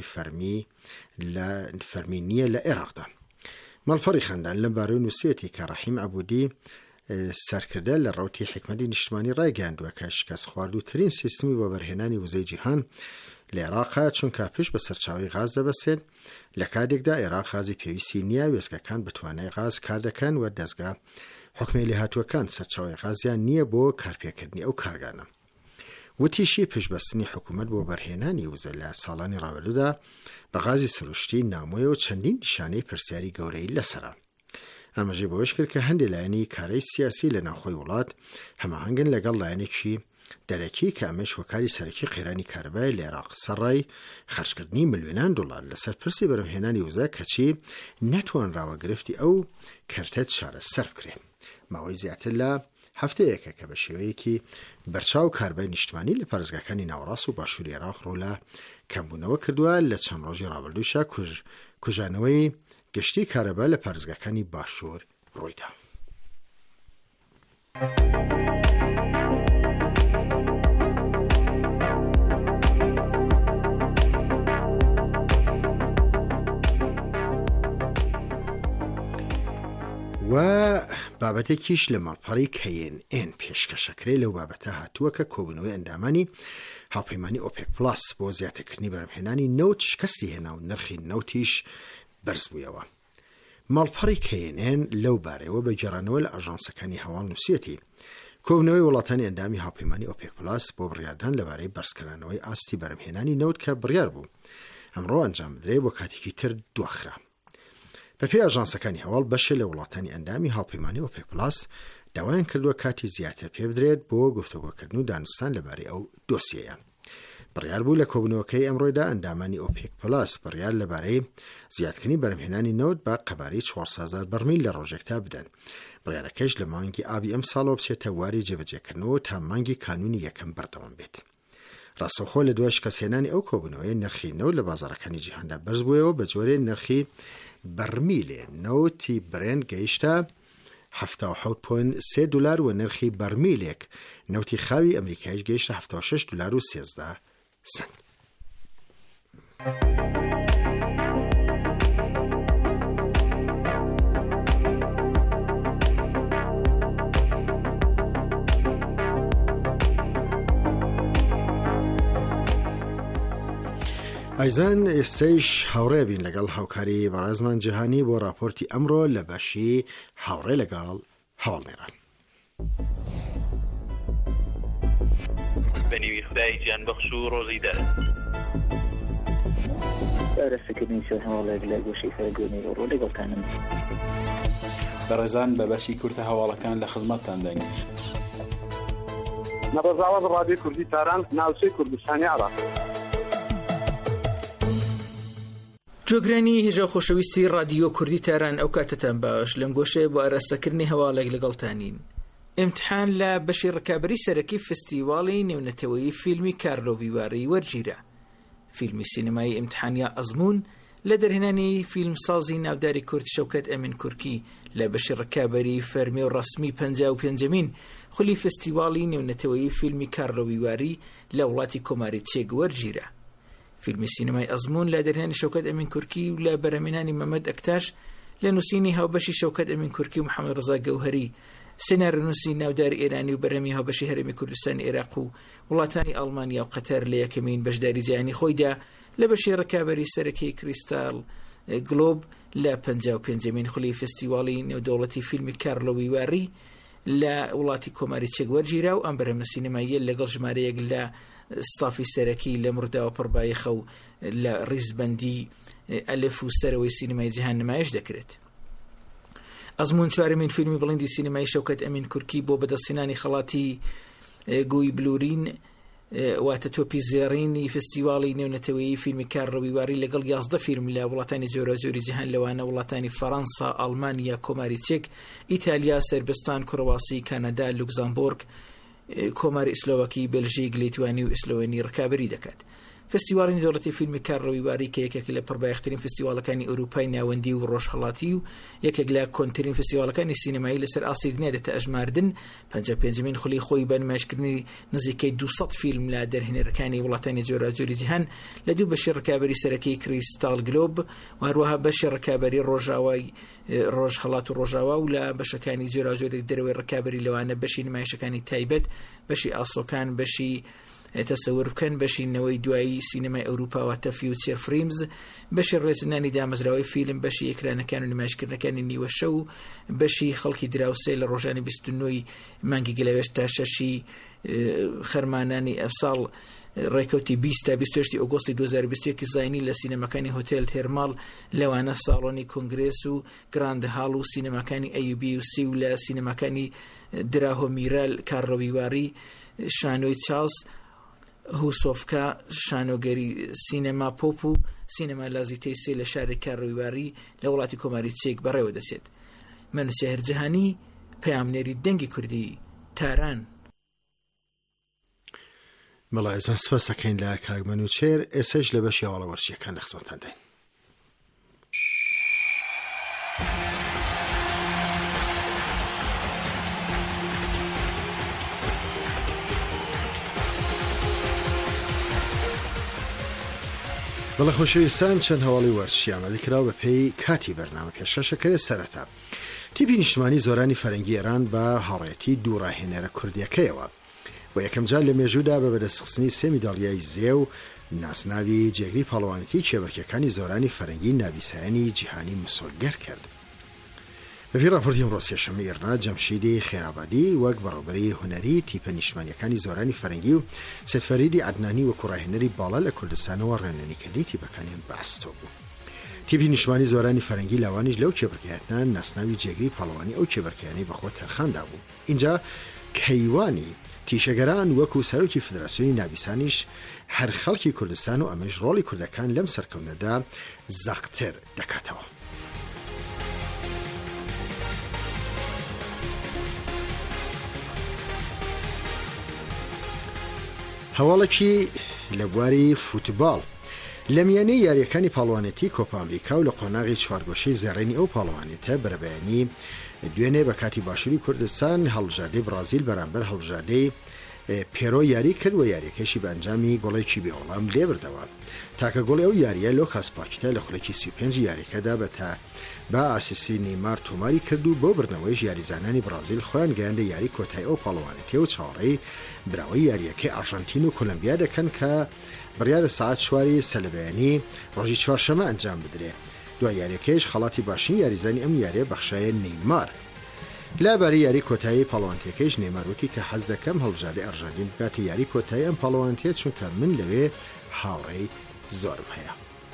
فەرمی نییە لە عێراقدا. مەڵپەڕی خەندان لەم بارەوە نووسێتی کە ڕەحیم عەبوودی سەرکردە لە ڕەوتی حکمەتی نیشتمانی ڕایگەیاندووە کە شکست خواردووترین سیستمی بۆ بەرهێنانی وزەی جیهان لە عێراقا، چونکە پێش بە سەرچاوی غاز دەبەسێت. لە کاتێکدا عێراق غازی پێویستی نییە، وێستگەکان بەتوانای غاز کار دەکەن و دەستگا حکومەتی لێهاتووەکان سەرچاوی غازیان نییە بۆ کارپێکردنی ئەو کارگانە. وتیشی پشبەستنی حکوومەت بۆ بەرهێنانی وزە لە ساڵانی ڕابردوودا بە غازی سروشتی نامۆیە و چەندین نیشانەی پرسیاری گەورەی لەسەرە. ئاماژەی بەوەش کرد کە هەندێک لایەنی کارەی سیاسی لە ناوخۆی وڵات هەماهەنگن لەگەڵ لایەنێکی دەرەکی کە ئەمەش وەکاری سەرەکی قێرانی کارەبای لە عێراق سەرڕای خەرجکردنی ملیۆنان دۆلار لەسەر پرسی بەرهەمهێنانی وزە کەچی نەتوانراوە گرفتی ئەو کەرتەت چارەسەر بکرێت. ماوەی زیاتر لە هەفتەیەکە کە بە شێوەیەکی بەرچاو کاربای نیشتمانی لە پارێزگاکانی ناوەڕاست و باشووری عێراق ڕوو لە کەمبوونەوە کردووە. لە چەند ڕۆژی ڕابردووشە کوژانەوەی گشتی کارەبا لە پارێزگاکانی باشوور ڕوویدا. و بابەتێکیش لە مەڵپەڕی KNN پێشکەشەکرێ. لەو بابەتە هاتووە کە کۆبوونەوەی ئەندامانی هاوپەیمانی ئۆپێک پلاس بۆ زیاترکردنی بەرهەمهێنانی نەوت شکستی هێنا و نرخی نەوتیش بەرز بوویەوە. ماڵپەڕی KNN لەو بارەوە بە گێڕانەوە لە ئاژانسەکانی هەواڵ نووسێتی کۆبوونەوەی وڵاتانی ئەندامی هاوپەیمانی ئۆپێک پلاس بۆ بڕیاردان لەبارەی بەرزکردنەوەی ئاستی بەرهەمهێنانی نەوت کە بڕیار بوو ئەمڕۆ ئەنجام بدرێت بۆ کاتێکی تر دۆخرا. بەپێی ئاژانسەکانی هەواڵ بەشە لە وڵاتانی ئەندامی هاوپەیمانی ئۆپێک پلاس داوایان کردووە کاتی زیاتر پێ بدرێت بۆ گفتوگۆکردن و دانوستان لەبارەی ئەو دۆسیەیە. بڕیار بوو لە کۆبوونەوەکەی ئەمڕۆیدا ئەندامانی ئۆپێک پلاس بڕیار لەبارەی زیادکردنی بەرهێنانی نەوت بە قەبارەی 400,000 بەرمیل لە ڕۆژێکدا بدەن. بڕیارەکەش لە مانگی ئابی ئەم ساڵەوە بچێتە واری جێبەجێکردنەوە تا مانگی کانونی یەکەم بەردەوام بێت. ڕاستەوخۆ لە دوای شکستهێنانی ئەو کۆبوونەوەی نرخی نەوت لە بازاڕەکانی جیهاندا بەرز بوویەوە بە جۆرێ نرخی بەرمیلێ نەوتی برێن گەیشتە 77.3 دلار و نرخی بەرمیلێک نەوتی خاوی ئەمریکایش گەیشتە 76 دلار و 13 سنت. ئایزان ئێستەیش هاوڕێ بین لەگەڵ هاوکاری بەڕێزمان جیهانی بۆ راپۆرتی ئەمڕۆ لە بەشی هاوڕێ لەگەڵ هەوڵمێران. بەنیوی خدای گیان بەخش و ڕۆژی دەر ئارەسەکردنی سەر هەواڵێک لە گۆشەی فەرگۆنی ڕۆ لەگەڵتانم. بەڕێزان بە بەشی کورتە هەواڵەکان لە خزمەتتان دەین. نەڕۆژاوەز ڕادیۆ کوردی تاران ناوچەی کوردستانی عێراق. جۆگرانی هێژە خۆشەویستی رادیۆ کوردی تاران ئەو کاتتان باش لەم گۆشەیە بۆ ئاراستەکردنی هەواڵێک لەگەڵتانین. ئیمتحان لە بەشی ڕکابەری سەرەکی فستیواڵی نێونەتەوەیی فیلمی کارلۆڤیواری وەرگیرە. فیلمی سینەمایی ئیمتحانیا ئەزمون لە دەرهێنانی فیلمسازی ناوداری کورد شەوکەت ئەمین کورکی لە بەشی ڕکابەری فەرمی و ڕسمی 55مین خولی فستیواڵی نێونەتەوەیی فیلمی کارلۆڤیواری لە وڵاتی کۆماری چێگ وەرگیرە. فیلمی سینەمای ئەزمون لە دەرهێنانی شەوکەت ئەمین کورکی و لە بەرهەمهێنانی مەمەد ئەکتاش لە نووسینی هاوبەشی شەوکەت ئەمین کورکی و محەممەد ڕزا گەوهەری، سێناڕنووسی ناوداری ئێرانی و بەرهەمی هاوبەشی هەرێمی کوردستانی عێراق و وڵاتانی ئەڵمانیا و قەتەر لە یەکەمین بەشداری جیهانی خۆیدا لە بەشی ڕکابەری سەرەکی کریستال گلۆب لە 55مین خولی فستیواڵی نێودەوڵەتی فیلمی کارلۆڤیواری لە وڵاتی کۆماری چێگ وەرگیرا و ئەم بەرهەمە سینەماییە لەگەڵ ژمارەیەک لە ستافی سەرەکی لە مرداوە پڕبایەخە و لە ڕیزبەندی ئەلف و سەرەوەی سینەمای جیهان نمایش دەکرێت. ئەزمون چوارمین فیلمی بڵیندی سینەمای شەوکەت ئەمین کورکی بۆ بەدەستهێنانی خەڵاتی گوی بلورین واتە تۆپی زێڕینی فستیواڵی نێونەتەوەیی فیلمی کارلۆڤیواری لەگەڵ 11 فیلم لە وڵاتانی جۆرەجۆری جیهان لەوانە وڵاتانی فەڕەنسا، ئەڵمانیا، کۆماری چێک، ئیتالیا، سەربستان، کوڕواسی، کانادا، لوکزامبۆرگ، کۆماری ئیسلۆڤاکی، بێلژیک، لیتوانی و ئیسلۆڤێنی ڕکابەری دەکات. فستیواڵی نێودەوڵەتی فیلمی کارلۆڤیواری کە یەکێک لە پڕبایەخترین فستیواڵەکانی ئەوروپای ناوەندی و ڕۆژهەڵاتی و یەکێک لە کۆنترین فستیواڵەکانی سینەمایی لەسەر ئاستی دنیا دێتە ئەژماردن، 55مین خولی خۆی بە نمایشکردنی نزیکەی 200 فیلم لە دەرهێنەرەکانی وڵاتانی جۆرەجۆری جیهان لە دوو بەشی ڕکابەری سەرەکی کریستال گلۆب و هەروەها بەشی ڕکابەری ڕۆژاوای ڕۆژهەڵات و ڕۆژاوا و لە بەشەکانی جۆرەجۆری دەرەوەی ڕکابەری لەوانە بەشی نمایشەکانی تایبەت، بەشی ئاسۆکان، بەشی تەسەور بکەن، بەشی نەوەی دوایی سینەمای ئەوروپا واتە فیوچر فریمز، بەشی ڕێزنانی دامەزراوەی فیلم، بەشی ئێکرانەکان و نمایشکردنەکانی نیوە شەو، بەشی خەڵکی دراوسێ لە ڕۆژانی 29 مانگی گەلەوێش تا 6 خەرمانانی ئەمساڵ ڕێکەوتی 20 تا 28 ئۆگۆستی 2021 زاینی لە سینەماکانی هۆتێل تێرماڵ لەوانە ساڵۆنی کۆنگرێس و گراند هاڵ و سینەماکانی ئەیوبی و سی و لە سینەماکانی دراهۆ میرال کارلۆڤیواری، شانۆی چاڵز هوسۆفکا، شانۆگەری سینەما پۆپ و سینەما لازیتەی سێ لە شاری کارلۆڤیواری لە وڵاتی کۆماری چێک بەڕێوە دەچێت. مەنووسێر جیهانی، پەیامنێری دەنگی کوردی تاران. مەڵایزان سپاسەکەین لە کاگمەنوچێر. ئێسەش لە بەشی هەواڵە وەرزیەکان لە خزمەتتان دەین. بەڵە خۆشەویستان، چەند هەواڵی وەرزشی ئامادەکراوە بە پێی کاتی بەرنامە پێشەشەکەرێ سەرەتا. تیپی نیشتمانی زۆرانی فەرەنگی ئێران بە هاوڕێتی دوو ڕاهێنەرە کوردیەکەیەوە و یەکەم جار لە مێژوودا بە بەدەستخستنی 3 میداڵیای زێ و ناسناوی جێگری پاڵەوانەتی کێبەرکەکانی زۆرانی فەرەنگی ناویسایانی جیهانی مسۆگەر کرد. بەپی راپۆرتی ئەمڕۆ سێشەممە ئێرنا جەمشیدی خێرابادی وەک بەڕێوەبەری هونەری تیپە نیشتمانیەکانی زۆرانی فەرەنگی و سەدفەریدی عەدنانی وەکو ڕاهێنەری باڵا لە کوردستانەوە ڕێنمونیکردنی تیپەکانیان بەستۆ بوو. تیپی نیشتمانی زۆرانی فەرەنگی لاوانیش لەو کێبەرکەیەتان ناسناوی جێگری پاڵەوانی ئەو کێبەرکەیانەی بەخۆ تەرخاندا بوو. اینجا کەیوانی تیشەگەران وەکو سەرۆکی فدراسیۆنی نابیسانیش هەر خەڵکی کوردستان و ئەمەش ڕۆڵی کوردەکان لەم سەرکەونەدا زەقتر دەکاتەوە. هەواڵێکی لە بواری فوتباڵ لە میانەی یاریەکانی پاڵوانێتی کۆپا ئەمریکا و لە قۆناغی چوارگۆشەی زێڕینی ئەو پاڵوانێتە بەرەبەیانی دوێنێ بە کاتی باشووری کوردستان هەڵبژاردەی برازیل بەرامبەر هەڵبژاردەی پێرۆ یاری کرد و یاریەکەشی بە ئەنجامی گۆڵێکی بێوەڵام لێبردەوە. تاکە گۆڵی ئەو یاریە لۆکاس پاکیتە لە خولەکی 35 یاریەکەدا بە ئاسیسی نیمار تۆماری کرد و بۆ بردنەوەیش یاریزانانی برازیل خۆیان گەیاندە یاری کۆتای ئەو پاڵەوانێتی و چاوەڕێی براوەی یاریەکەی ئارژەنتین و کۆلۆمبیا دەکەن کە بڕیارە ساعت شواری سەلەبەیانی ڕۆژی چوارشەمە ئەنجام بدرێ. دوای یاریەکەیش خەڵاتی باشین یاریزانی ئەم یاریە بەخشایە نیمار. لاباری یاری کۆتایی پاڵەوانتیەکەیش نێماروتی کە حەز دەکەم هەڵبژاردەی ئەرژەنتین بکاتی یاری کۆتایی ئەم پاڵەوانتیە چونکە من لەوێ هاوڕێی زۆرم هەیە.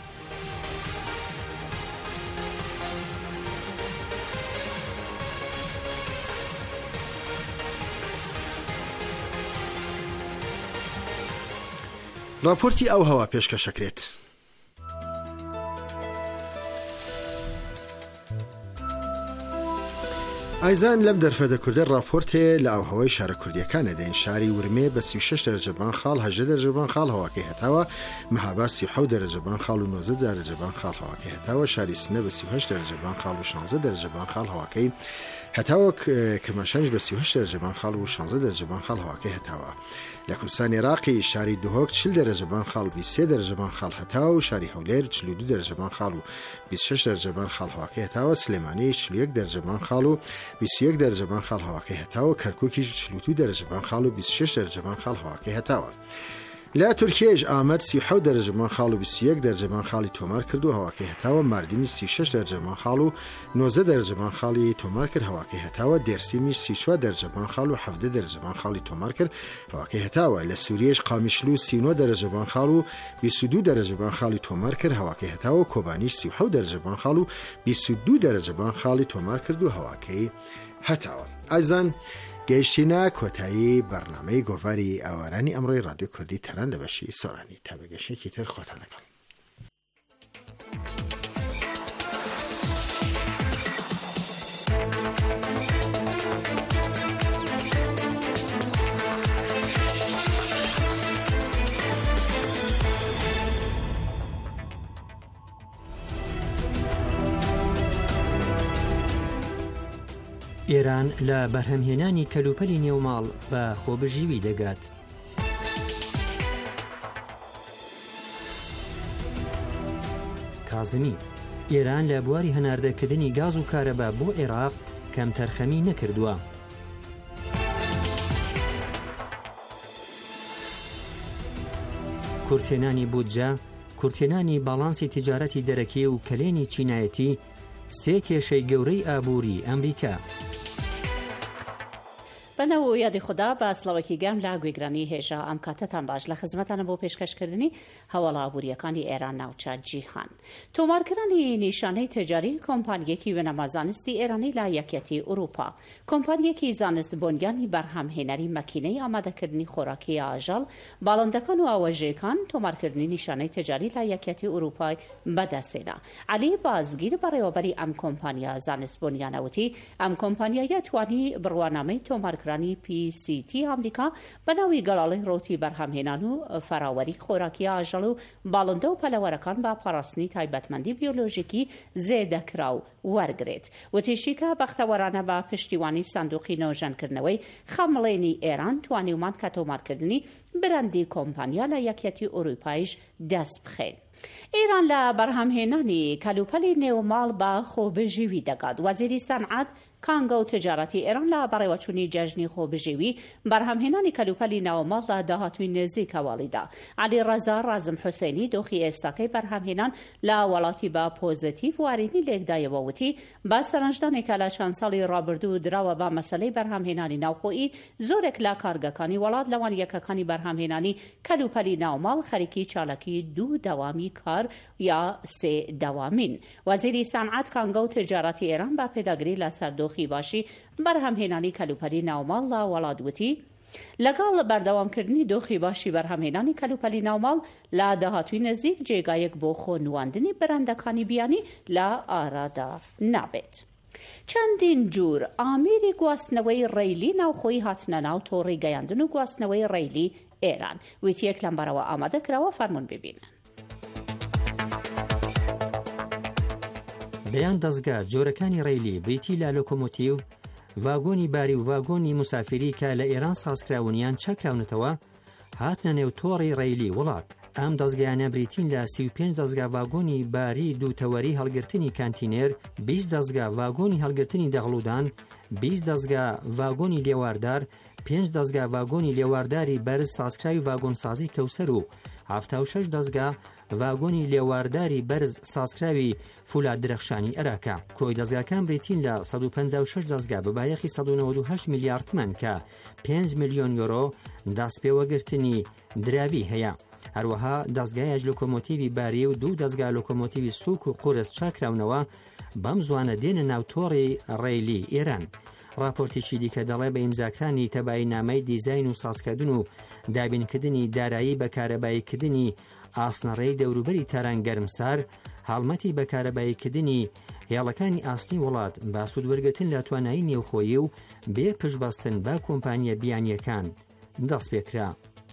راپۆرتی ئەو هەوا پێشکەشەکرێت. ئایزان لەم دەرفەتە کوردە راپۆرتێ لە ئاوهەوای شارە کوردیەکانە دەین. شاری ورمێ بە 36 دەرەجە بانخاڵ 18 دەرەجە بانخاڵ هەواکەی هەتاوە، مەهاباد 37 دەرەجە بانخاڵ و 19 دەرەجە بانخاڵ هەواکەی هەتاوە، شاری سنە بە 38 دەرەجە بانخاڵ و 16 دەرەجە بانخاڵ هەواکەی هەتاوە، کەماشانش بە 38 دەرەجە بانخاڵ و 16 دەرەجە بانخاڵ هەواکەی هەتاوە. لە کوردستانی عێراقی شاری دهۆک 40 دەرەجە بانخاڵ و 23 دەرەجە بانخاڵ هەتاوە، شاری هەولێر 42 دەرەجە بانخاڵ و 26 دەرەجە بانخاڵ هەواکەی هەتاوە، سلێمانی 41 دەرەجە بانخاڵ و 21 دەرەجە بانخاڵ هەواکەی هەتاوە، کەرکووکیش 42 دەرەجە بانخاڵ و 26 دەرەجە بانخاڵ هەواکەی هەتاوە. لە تورکیەش ئامەد 37 دەرەجە بانخاڵ و 21 دەرەجە بانخاڵی تۆمار کرد و هەواکەی هەتاوە، ماردینی 36 دەرەجە بانخاڵ و 90 دەرەجە بانخاڵی تۆمار کرد هەواکەی هەتاوە، دێرسیمیش 34 دەرەجە بانخاڵ و 17 دەرەجە بانخاڵی تۆمار کرد هەواکەی هەتاوە. لە سووریەش قامیشلو 39 دەرەجە بانخاڵ و 22 دەرەجە بانخاڵی تۆمار کرد هەواکەی هەتاوە، کۆبانیش 37 دەرەجە بانخاڵ و 22 دەرەجە بانخاڵی تۆمار کرد و هەواکەی هەتاوە. ئایزان گەیشتینە کۆتایی بەرنامەی گۆڤاری ئاوارانی ئەمڕۆی رادیۆ کوردی تەران لە بەشی سۆرانی تا بەگەشتێکی تر خۆتانەکەن. ئێران لە بەرهەمهێنانی کەلوپەلی نێوماڵ بە خۆبژیوی دەگات. کازمی ئێران لە بواری هەناردەکردنی گاز و کارەبا بۆ عێراق کەم تەرخەمی نەکردووە. کورتێنانی بودجە، کورتێنانی باڵانسی تیجارەتی دەرەکی و کلێنی چینایەتی، سێ کێشەی گەورەی ئابووری ئەمریکا. بەنەوە یادی خوددا بە سڵاوەکی گەم لا گوێگرانی هێژە ئەم کاتتان باش لە خزمەتانە بۆ پێشکەشکردنی هەواڵە ئابوووریەکانی ئێران ناوچە جیهان. تۆمارکردنی نیشانەی تجاری کۆمپانیەکی وەنەما زانستی ئێرانی لا یەکێتی ئوروپا. کۆمپانیەکی زانست بۆنیانی بەرهەمهێنەری مەکینەی ئامادەکردنی خۆراکی ئاژەڵ، باڵندەکان و ئاوەژەیەکان تۆمارکردنی نیشانەی تجاری لا یەکێتی ئوروپای بەدەستێنا. علی بازگیر بەڕێوەبەری ئەم کۆمپانیا زانست بۆنیانەوتی ئەم کۆمپانیایە توانی بڕوانامەی تۆمارکردنی PCT ئەمریکا بەناوی گەڵاڵی ڕۆتی بەرهەمهێنان و فراوەری خۆراکی ئاژەڵ و باڵندە و پەلەوەرەکان بە پاراستنی تایبەتمەندی بیۆلۆژیکی زێدەکراو وەرگێت. وتیشی کە بەختەوەرانە بە پشتیوانی سندوقی نۆژەنکردنەوەی خەمڵێنی ئێران توانیومان کە تۆمارکردنی برەندی کۆمپانیا لە یەکێتی ئوروپایش دەست بخێن. ئێران لە بەرهەمهێنانی کەلوپەلی نێوماڵ بە خۆبژیوی دەگات. وەزیری سەنعەت کانگە و تجارەتی ئێران لە بەڕێوەچوونی جەژنی خۆبژێوی بەرهەمهێنانی کەلوپەلی ناوماڵ لە داهاتووی نزیک هەواڵیدا. علی ڕەزا ڕازم حوسێنی دۆخی ئێستاکەی بەرهەمهێنان لە وڵاتی بە پۆزتیڤ وارینی لێکدایەوە وتی بە سەرنجدانێکە لە چەند ساڵی ڕابردوو دراوە بە مەسەلەی بەرهەمهێنانی ناوخۆیی زۆرێک لە کارگەکانی وڵات لەوان یەکەکانی بەرهەمهێنانی کەلوپەلی ناوماڵ خەریکی چالاکی دوو دەوامی کار یا سێدەوامین. وەزیری سانعات کانگە و تجارەتی ئێران بە پێداگری لەسەر دۆخی باشی بەرهەمهێنانی کەلوپەلی ناوماڵ لە وڵاتوتی لەگەڵ بەردەوامکردنی دۆخی باشی بەرهەمهێنانی کەلوپەلی ناوماڵ لە داهاتووی نزیک جێگایەک بۆ خۆنواندنی بەرەندەکانی بیانی لە ئارادا نابێت. چەندین جور ئامێری گواستنەوەی ڕێیلی ناوخۆی هاتنە ناو تۆڕی گەیاندن و گواستنەوەی ڕێیلی ئێران. ویتیەک لەمبەرەوە ئامادەکراوە فەرمون ببینن. بەیان دەستگا جۆرەکانی ڕێیلی بریتی لە لۆکۆمۆتیڤ، ڤاگۆنی باری و ڤاگۆنی مسافری کە لە ئێران سازکراونیان چەکراونەتەوە هاتنە نێو تۆڕی ڕێیلی وڵات. ئەم دەستگایانە بریتین لە 35 دەستگا ڤاگۆنی باری دووتەوەری هەڵگرتنی کانتینێر، 20 دەستگا ڤاگۆنی هەڵگرتنی دەغڵودان، 20 دەستگا ڤاگۆنی لێواردار، 5 دەستگا ڤاگۆنی لێوارداری بەرز سازکراوی ڤاگۆنسازی کەوسەر و 76 دەستگا ڤاگۆنی لێوارداری بەرز سازکراوی فولاد درەخشانی عێراقا. کۆی دەستگاکان بریتین لە 156 دەستگا بەبایەخی 198 میلیارد تمەن کە 5 میلیۆن یۆرۆ دەستپێوەگرتنی دراوی هەیە. هەروەها دەستگایەک لۆکۆمۆتیڤی باری و 2 دەستگا لۆکۆمۆتیڤی سووک و قورس چاکراونەوە بەم زوانە دێنە ناو تۆڕی ڕێیلی ئێران. راپۆرتێکی دیکە دەڵێ بە ئیمزاکرانی تەبایی نامەی دیزاین و سازکردن و دابینکردنی دارایی بەکارەباییکردنی ئاسنەڕێی دەوروبەری تاران گەرمسار، هاڵمەتی بەکارەباییکردنی هێڵەکانی ئاستی وڵات با سوودوەرگرتن لە توانایی نێوخۆیی و بێ پشتبەستن بە کۆمپانیە بیانیەکان دەست پێکرا.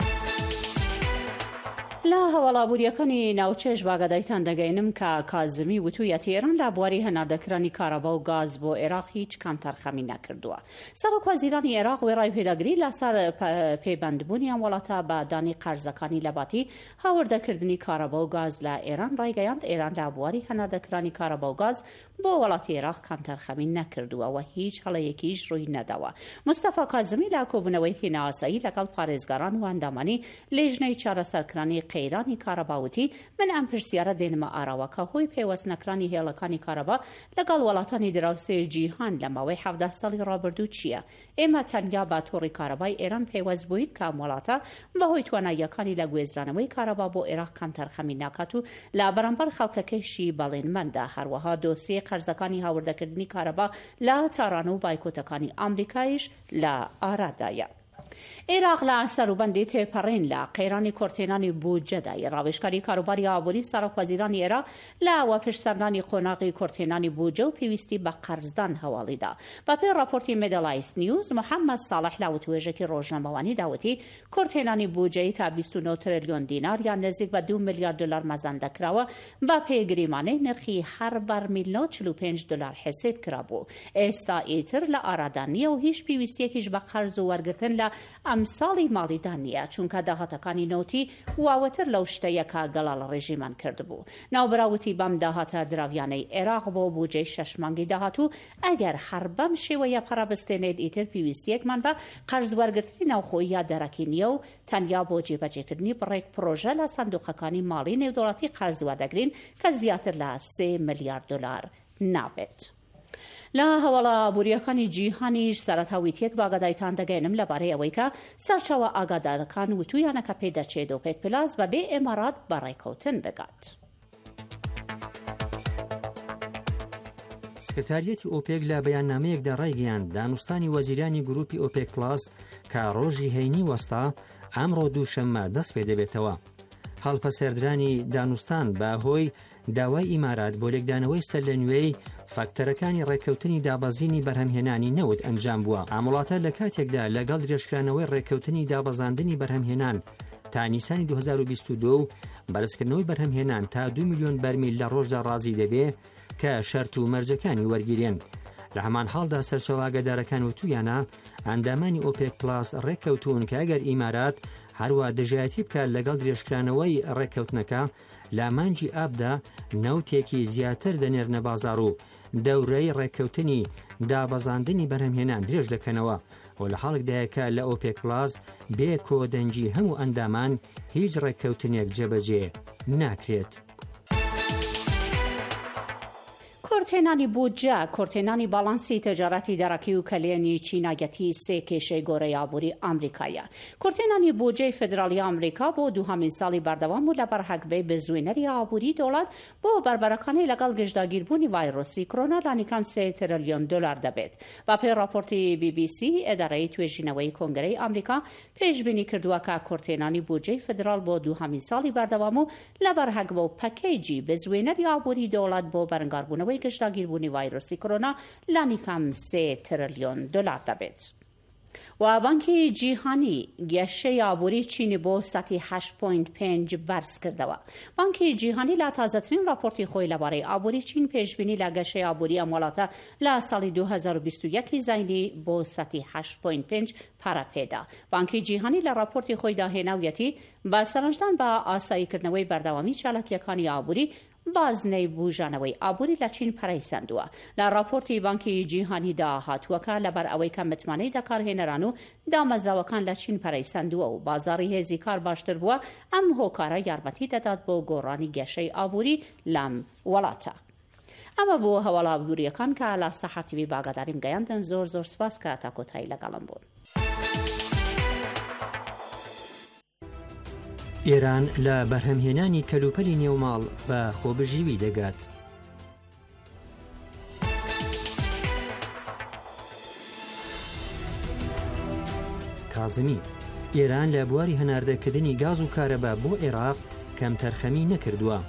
لە هەواڵابووریەکانی ناوچێژ باگەدایتان دەگەینم کە کازمی وتوویەتی ئێران لە بواری هەناردەکرانی کارەبا و گاز بۆ عێراق هیچ کەمتەرخەمی نەکردووە. سەرۆک وەزیرانی عێراق وێڕای پێداگری لەسەر پەیبەندبوونیان وڵاتە بە دانی قەرزەکانی لەباتی هاوردەکردنی کارەبا و گاز لە ئێران ڕایگەیاند ئێران لە بواری هەناردەکرانی کارەبا و گاز بۆ وڵاتی عێراق کەمتەرخەمی نەکردووە و هیچ هەڵەیەکیش ڕووی نەداوە. مستەفا کازمی لە کۆبوونەوەیەکی ناسایی لەگەڵ پارێزگاران و ئەندامانی لێژنەی چارەسەرکردنی قەیرانی کارەباوتی من ئەم پرسیارە دێنمە ئاراوە کە هۆی پێوەستنەکرانی هێڵەکانی کارەبا لەگەڵ وڵاتانی دراوسێ جیهان لە ماوەی 17 ساڵی ڕابردوو چییە؟ ئێمە تەنیا بە تۆڕی کارەبای ئێران پێوەست بووین کە وڵاتە بەهۆی تواناییەکانی لە گوێزرانەوەی کارەبا بۆ عێراق کەمتەرخەمی ناکات و لە بەرامبەر خەڵکەکەشی بەڵێنمەندە. هەروەها دۆسیە قەرزەکانی هاوردەکردنی کارەبا لە تارانە و بایکۆتەکانی ئەمریکایش لە ئارادایە. عێراق لە سەروبەندی تێپەڕین لە قەیرانی کۆرتێنانی بودجەدای ڕاوێژکاری کاروباری ئابووری سەرۆکوەزیرانی عێراق لاوە پێشسەردانی قۆناغی کۆرتێنانی بودجە و پێویستی بە قەرزدان هەواڵیدا. بە پێی راپۆرتی مێدەلایس نیوز محەممەد ساڵح لە وتوێژێکی ڕۆژنامەوانی داوتی کۆرتێنانی بودجەی تا 29 تریلیۆن دینار یان نزیک بە 2 میلیارد دلار مەزان دەکراوە بە پێگریمانەی نرخی هەر بەرمیل 45 دلار حساب کرابوو. ئێستا ئیتر لە ئارادانیە و هیچ پێویستیەکیش بە قەرز و وەرگرتن لە ئەمساڵی ماڵیدا نییە چونکە داهاتەکانی نەوتی واوەتر لەو شتەیە کە گەڵا لە ڕێژیمان کردبوو. ناوبراوتی بەم داهاتە دراویانەی عێراق بۆ بودجەی 6 مانگی داهاتوو ئەگەر هەر بەم شێوەیە پەرەبستێنێت ئیتر پێویستیەکمان بە قەرز وەرگرتنی ناوخۆیی یا دەرەکی نییە و تەنیا بۆ جێبەجێکردنی بڕێک پرۆژە لە سندوقەکانی ماڵی نێودوڵاتی قەرز وەردەگرین کە زیاتر لە 3 میلیارد دلار نابێت. لە هەواڵە ئابووریەکانی جیهانیش سەرەتاویتیەک باگەدایتان دەگەێنم لەبارەی ئەوەی کە سەرچاوە ئاگادارەکان وتویانەکە پێدەچێت ئۆپێک پلاس بەبێ ئێمارات بەڕێکەوتن بگات. سکرتاریەتی ئۆپێک لە بەیاننامەیەکدا ڕایگەیاند دانوستانی وەزیرانی گروپی ئۆپێک پلاس کە ڕۆژی هەینی وەستا ئەمڕۆ دووشەممە دەست پێ دەبێتەوە. هەڵپەسێردرانی دانوستان بەهۆی داوای ئیمارات بۆ لێکدانەوەی سەر لە نوێی فاکتەرەکانی ڕێککەوتنی دابەزینی بەرهەمهێنانی نەوت ئەنجام بووە. ئاموڵاتە لە کاتێکدا لەگەڵ درێژکرانەوەی ڕێککەوتنی دابەزاندنی بەرهەمهێنان تا نیسانی 2022 و بەرزکردنەوەی بەرهەمهێنان تا 2 میلیۆن بەرمیل لە ڕۆژدا ڕازی دەبێ کە شەرت و مەرجەکانی وەرگیرێن. لە هەمان حاڵدا سەرچاوەگەدارەکان وتویانە ئەندامانی ئۆپێک پلاس ڕێککەوتون کە ئەگەر ئیمارات هەروە دژایەتی بکات لەگەڵ درێژکرانەوەی ڕێککەوتنەکە لە مانجی ئابدا نەوتێکی زیاتر دەنێرنە بازار و دەورەی ڕێککەوتنی دابەزاندنی بەرهەمهێنان درێژ دەکەنەوە و لە حاڵکدایەکە لە ئۆپێک پلاس بێ کۆدەنجی هەموو ئەندامان هیچ ڕێککەوتنێک جێبەجێ ناکرێت. کورتێنانی بودجە کورتێنانی باڵانسی تجارەتی دەرەکی و کەلێنی چیناگەتی سێ کێشەی گۆرەی ئابووری ئەمریکایە. کورتێنانی بودجەی فدرالی ئەمریکا بۆ دووهەمین ساڵی بەردەوام و لەبەر هەکبەی بزوێنەری ئابووری دۆڵار بۆ بربەرەکانی لەگەڵ گشتداگیربوونی ڤایرۆسی کۆرۆنا لانیکەم 3 تریلیۆن دلار دەبێت. با پێی راپۆرتی BBC ئێدارەی توێژینەوەی کۆنگرەی ئەمریکا پێشبینی کردووە کە کورتێنانی بودجەی فدرال بۆ دووهەمین ساڵی بەردەوام و لەبەر هەکبە و پەکەیجی بزوێنەری ئابووری دەوڵەت بۆ بەرەنگاربوونەوەی گشتداگیربوونی ڤایرۆسی کۆرۆنا لانیکەم 3 تریلیۆن دلار دەبێت. و بانکی جیهانی گەشەی ئابووری چینی بۆ 8.5 بەرز کردەوە. بانکی جیهانی لە تازەترین راپۆرتی خۆی لەبارەی ئابووری چین پێشبینی لە گەشەی ئابووری ئەم وڵاتە لە ساڵی 2021 زاینی بۆ 8.5 پارە پێدا. بانکی جیهانی لە راپۆرتی خۆی داهێناویەتی بە سەرنجدان بە ئاساییکردنەوەی بەردەوامی چالاکیەکانی ئابووری بازنەی بوژانەوەی ئابووری لە چین پەرەیسەندووە. لە راپۆرتی بانکی جیهانی داهاتووەکە لەبەر ئەوەی کە متمانەی دەکارهێنەران و دامەزراوەکان لە چین پەرەیسەندووە و بازاڕی هێزی کار باشتر بووە، ئەم هۆکارە یارمەتی دەدات بۆ گۆڕانی گەشەی ئابووری لەم وڵاتە. ئەمە بۆ هەواڵە ئابووریەکان کە لە سەحار تیڤی باگاداریم گەیاندن. زۆر سپاس کە تا کۆتایی لەگەڵم بوون. ئێران لە بەرهەمهێنانی کەلوپەلی نێوماڵ بە خۆبژیوی دەگات. کازمی ئێران لە بواری هەناردەکردنی گاز و کارەبا بۆ عێراق کەم تەرخەمی نەکردووە.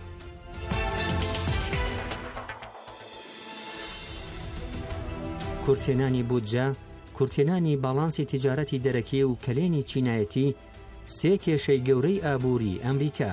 کورتێنانی بودجە کورتێنانی باڵانسی تیجارەتی دەرەکی و کەلێنی چینایەتی سێ کێشەی گەورەی ئابووری ئەمریکا.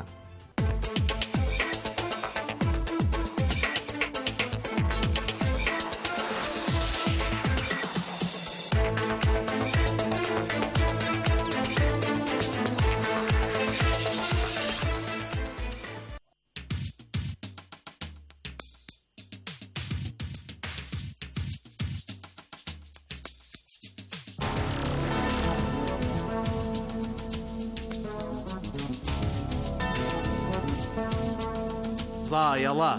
ضایەڵە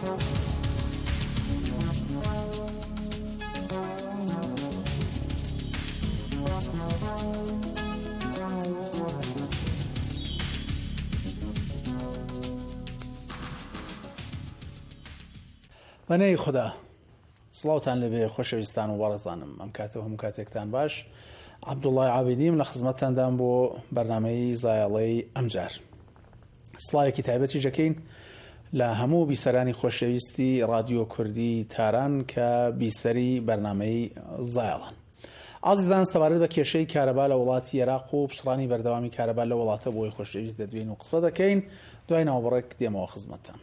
بەنەی خوددا سڵاوتان لەبێ خۆشەویستان و وەڕێزانم. ئەم کاتەوە هەموو کاتێکتان باش. عەبدوڵڵای عابیدیم لە خزمەتتاندان بۆ بەرنامەی زایەڵەی ئەمجار. سڵاوێکی تایبەتی ژەکەین لە هەموو بیسەرانی خۆشەویستی رادیۆ کوردی تاران کە بیسەری بەرنامەی زایەڵان. ئازیزان، سەبارەت بە کێشەی کارەبا لە وڵاتی عێراق و پشڕانی بەردەوامی کارەبا لە وڵاتە بۆی خۆشەویست دەدوین و قسە دەکەین. دوای ناوبڕێک دێمەوە خزمەتتان.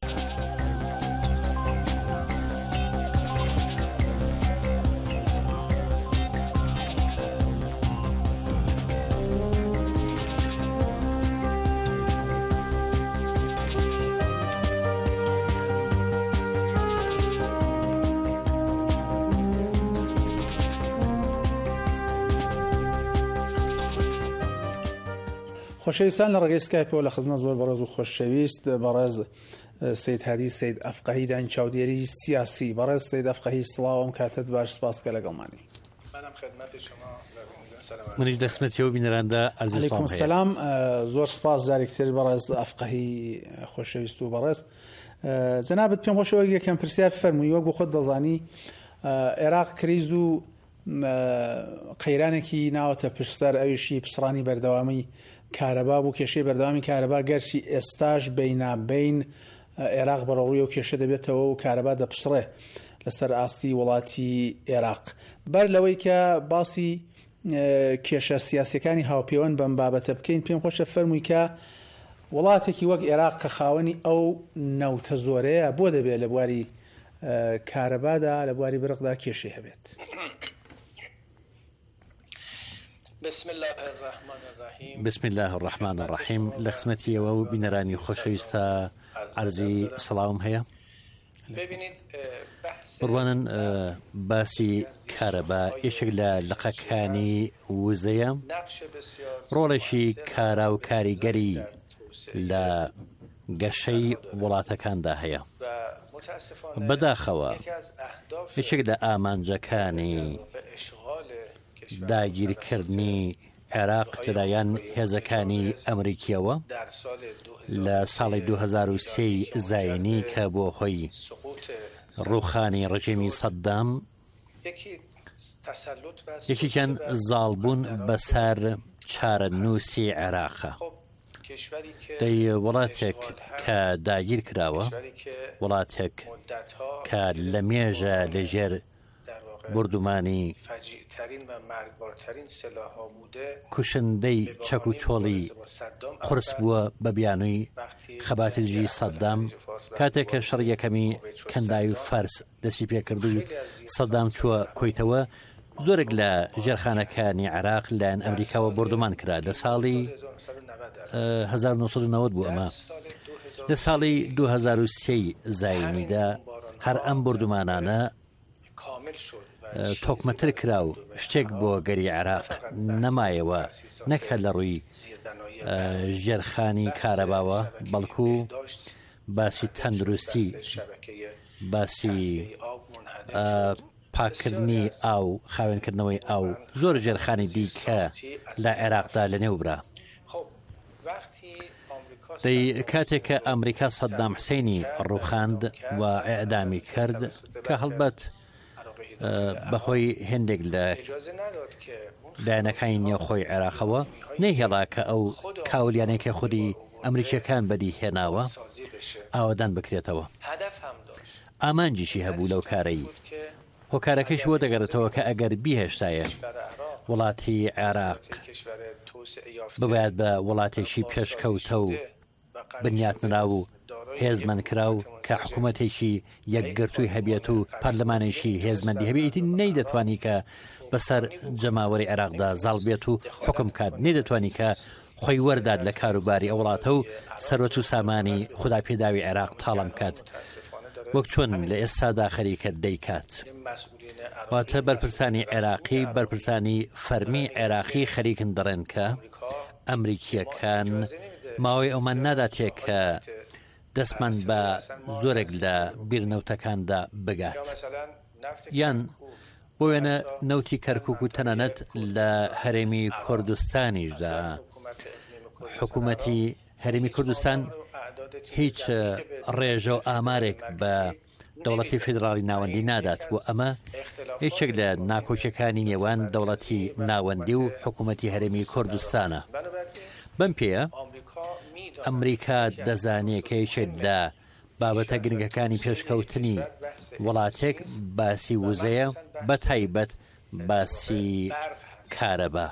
خۆشەویستان لە ڕێگەی سکایپەوە لە خزمەت زۆر بەڕێز و خۆشەویست بەڕێز سید هادی سید ئەفقەهیدان چاودێری سیاسی. بەڕێز سید ئەفقەهی سڵاوم کاتت باش، سپاس کە لەگەڵمانی. منیش دەخسمەتیەوە بینەراندا عەلەیکوم سەلام. زۆر سپاس جارێکتر بەڕێز ئەفقەهی خۆشەویست و بەڕێز جەنابەت. پێم خۆشەوە یەکەم پرسیار فەرمووی. وەک بۆ خۆت دەزانی عێراق کریز و قەیرانێکی ناوەتە پشتسەر، ئەویشی پسڕانی بەردەوامی کارەبا بوو. کێشەی بەردەوامی کارەبا گەرچی ئێستاش بینابین عێراق بەڕەوڕی و کێشە دەبێتەوە و کارەبا دەپسڕێ لەسەر ئاستی وڵاتی عێراق. بەر لەوەی کە باسی کێشە سیاسیەکانی هاوپەیوەند بەم بابەتە بکەین، پێم خۆشە فەرمووی کە وڵاتێکی وەک عێراق کە خاوەنی ئەو نەوتە زۆرەیە بۆ دەبێت لە بواری کارەبادا لە بواری برقدا کێشەی هەبێت. بسم الله الرحمن الرحیم. لە خزمەتیەوە و بینەرانی خۆشەویستە عەرزی سڵاوم هەیە. بڕوانن باسی کارەبا یەکێک لە لقەکانی وزەیە. ڕۆڵێکی کارا و کاریگەری لە گەشەی وڵاتەکاندا هەیە. بەداخەوە یەکێک لە ئامانجەکانی داگیرکردنی عێراق لەلایەن هێزەکانی ئەمریکیەوە لە ساڵی 2023 زاینی کە بۆ هۆی ڕووخانی ڕژیمی سەددام یەکێکیان زاڵبوون بەسەر چارەنووسی عێراقە. دەی وڵاتێک کە داگیر کراوە، وڵاتێک کە لە مێژە لەژێر بردومانی کوشندەی چەک و چۆڵی قورس بووە بە بیانووی خەباتلجی سەددام، کاتێک کە شەڕ یەکەمی کەندای و فەرس دەستی پێکردووی سەددام چووە کۆیتەوە، زۆرێک لە ژێرخانەکانی عێراق لایەن ئەمریکاوە بردومان کرا. لە ساڵی 1990 بوو ئەمە. لە ساڵی 2023 زاینیدا هەر ئەم بردومانانە تۆکمەتر کرا و شتێک بۆ گەری عێراق نەمایەوە، نەک هەر لە ڕووی ژێرخانی کارەباوە، بەڵکو باسی تەندروستی، باسی پاکردنی ئاو، خاوێنکردنەوەی ئاو، زۆر ژێرخانی دیکە لە عێراقدا لەنێو برا. دەی کاتێک کە ئەمریکا سەددام حوسێنی ڕووخاند و ئێعدامی کرد کە هەڵبەت بەخۆی هێندێک لە دایانەکانی نێوخۆی عێراقەوە نەیهێڵا کە ئەو کاولیانێکە خودی ئەمریکیەکان بەدی هێناوە ئاوەدان بکرێتەوە. ئامانجیشی هەبوو لەو کارەی، هۆکارەکەیش بۆ دەگەڕێتەوە کە ئەگەر بیهێشتایە وڵاتی عێراق ببایەت بە وڵاتێکی پێشکەوتە و بنیاتنرا و هێزمەند کرا و کە حکوومەتێکی یەکگرتووی هەبێت و پەرلەمانێکی هێزمەندی هەبێتی نەیدەتوانی کە بەسەر جەماوەری عێراقدا زاڵ بێت و حکم کات، نەیدەتوانی کە خۆی وەرداد لە کاروباری ئەو وڵاتە و سەرۆت و سامانی خوداپێداوی عێراق تاڵم کات، وەک چۆن لە ئێستادا خەریکە دەیکات. واتە بەرپرسانی عێراقی، بەرپرسانی فەرمی عێراقی خەریکن دەڕێن کە ئەمریکیەکان ماوەی ئەومان ناداتێت کە دەستمان بە زۆرێک لە بیرنەوتەکاندا بگات، یان بۆ وێنە نەوتی کەرکووک و تەنانەت لە هەرێمی کوردستانیشدا حکوومەتی هەرێمی کوردستان هیچ ڕێژە و ئامارێک بە دەوڵەتی فیدراڵی ناوەندی نادات، بۆ ئەمە هیچێک لە ناکۆچەکانی نێوان دەوڵەتی ناوەندی و حکوومەتی هەرێمی کوردستانە. بەم پێیە ئەمریکا دەزانێت کە یەکێک لە بابەتە گرنگەکانی پێشکەوتنی وڵاتێک باسی وزەیە، بە تایبەت باسی کارەبا.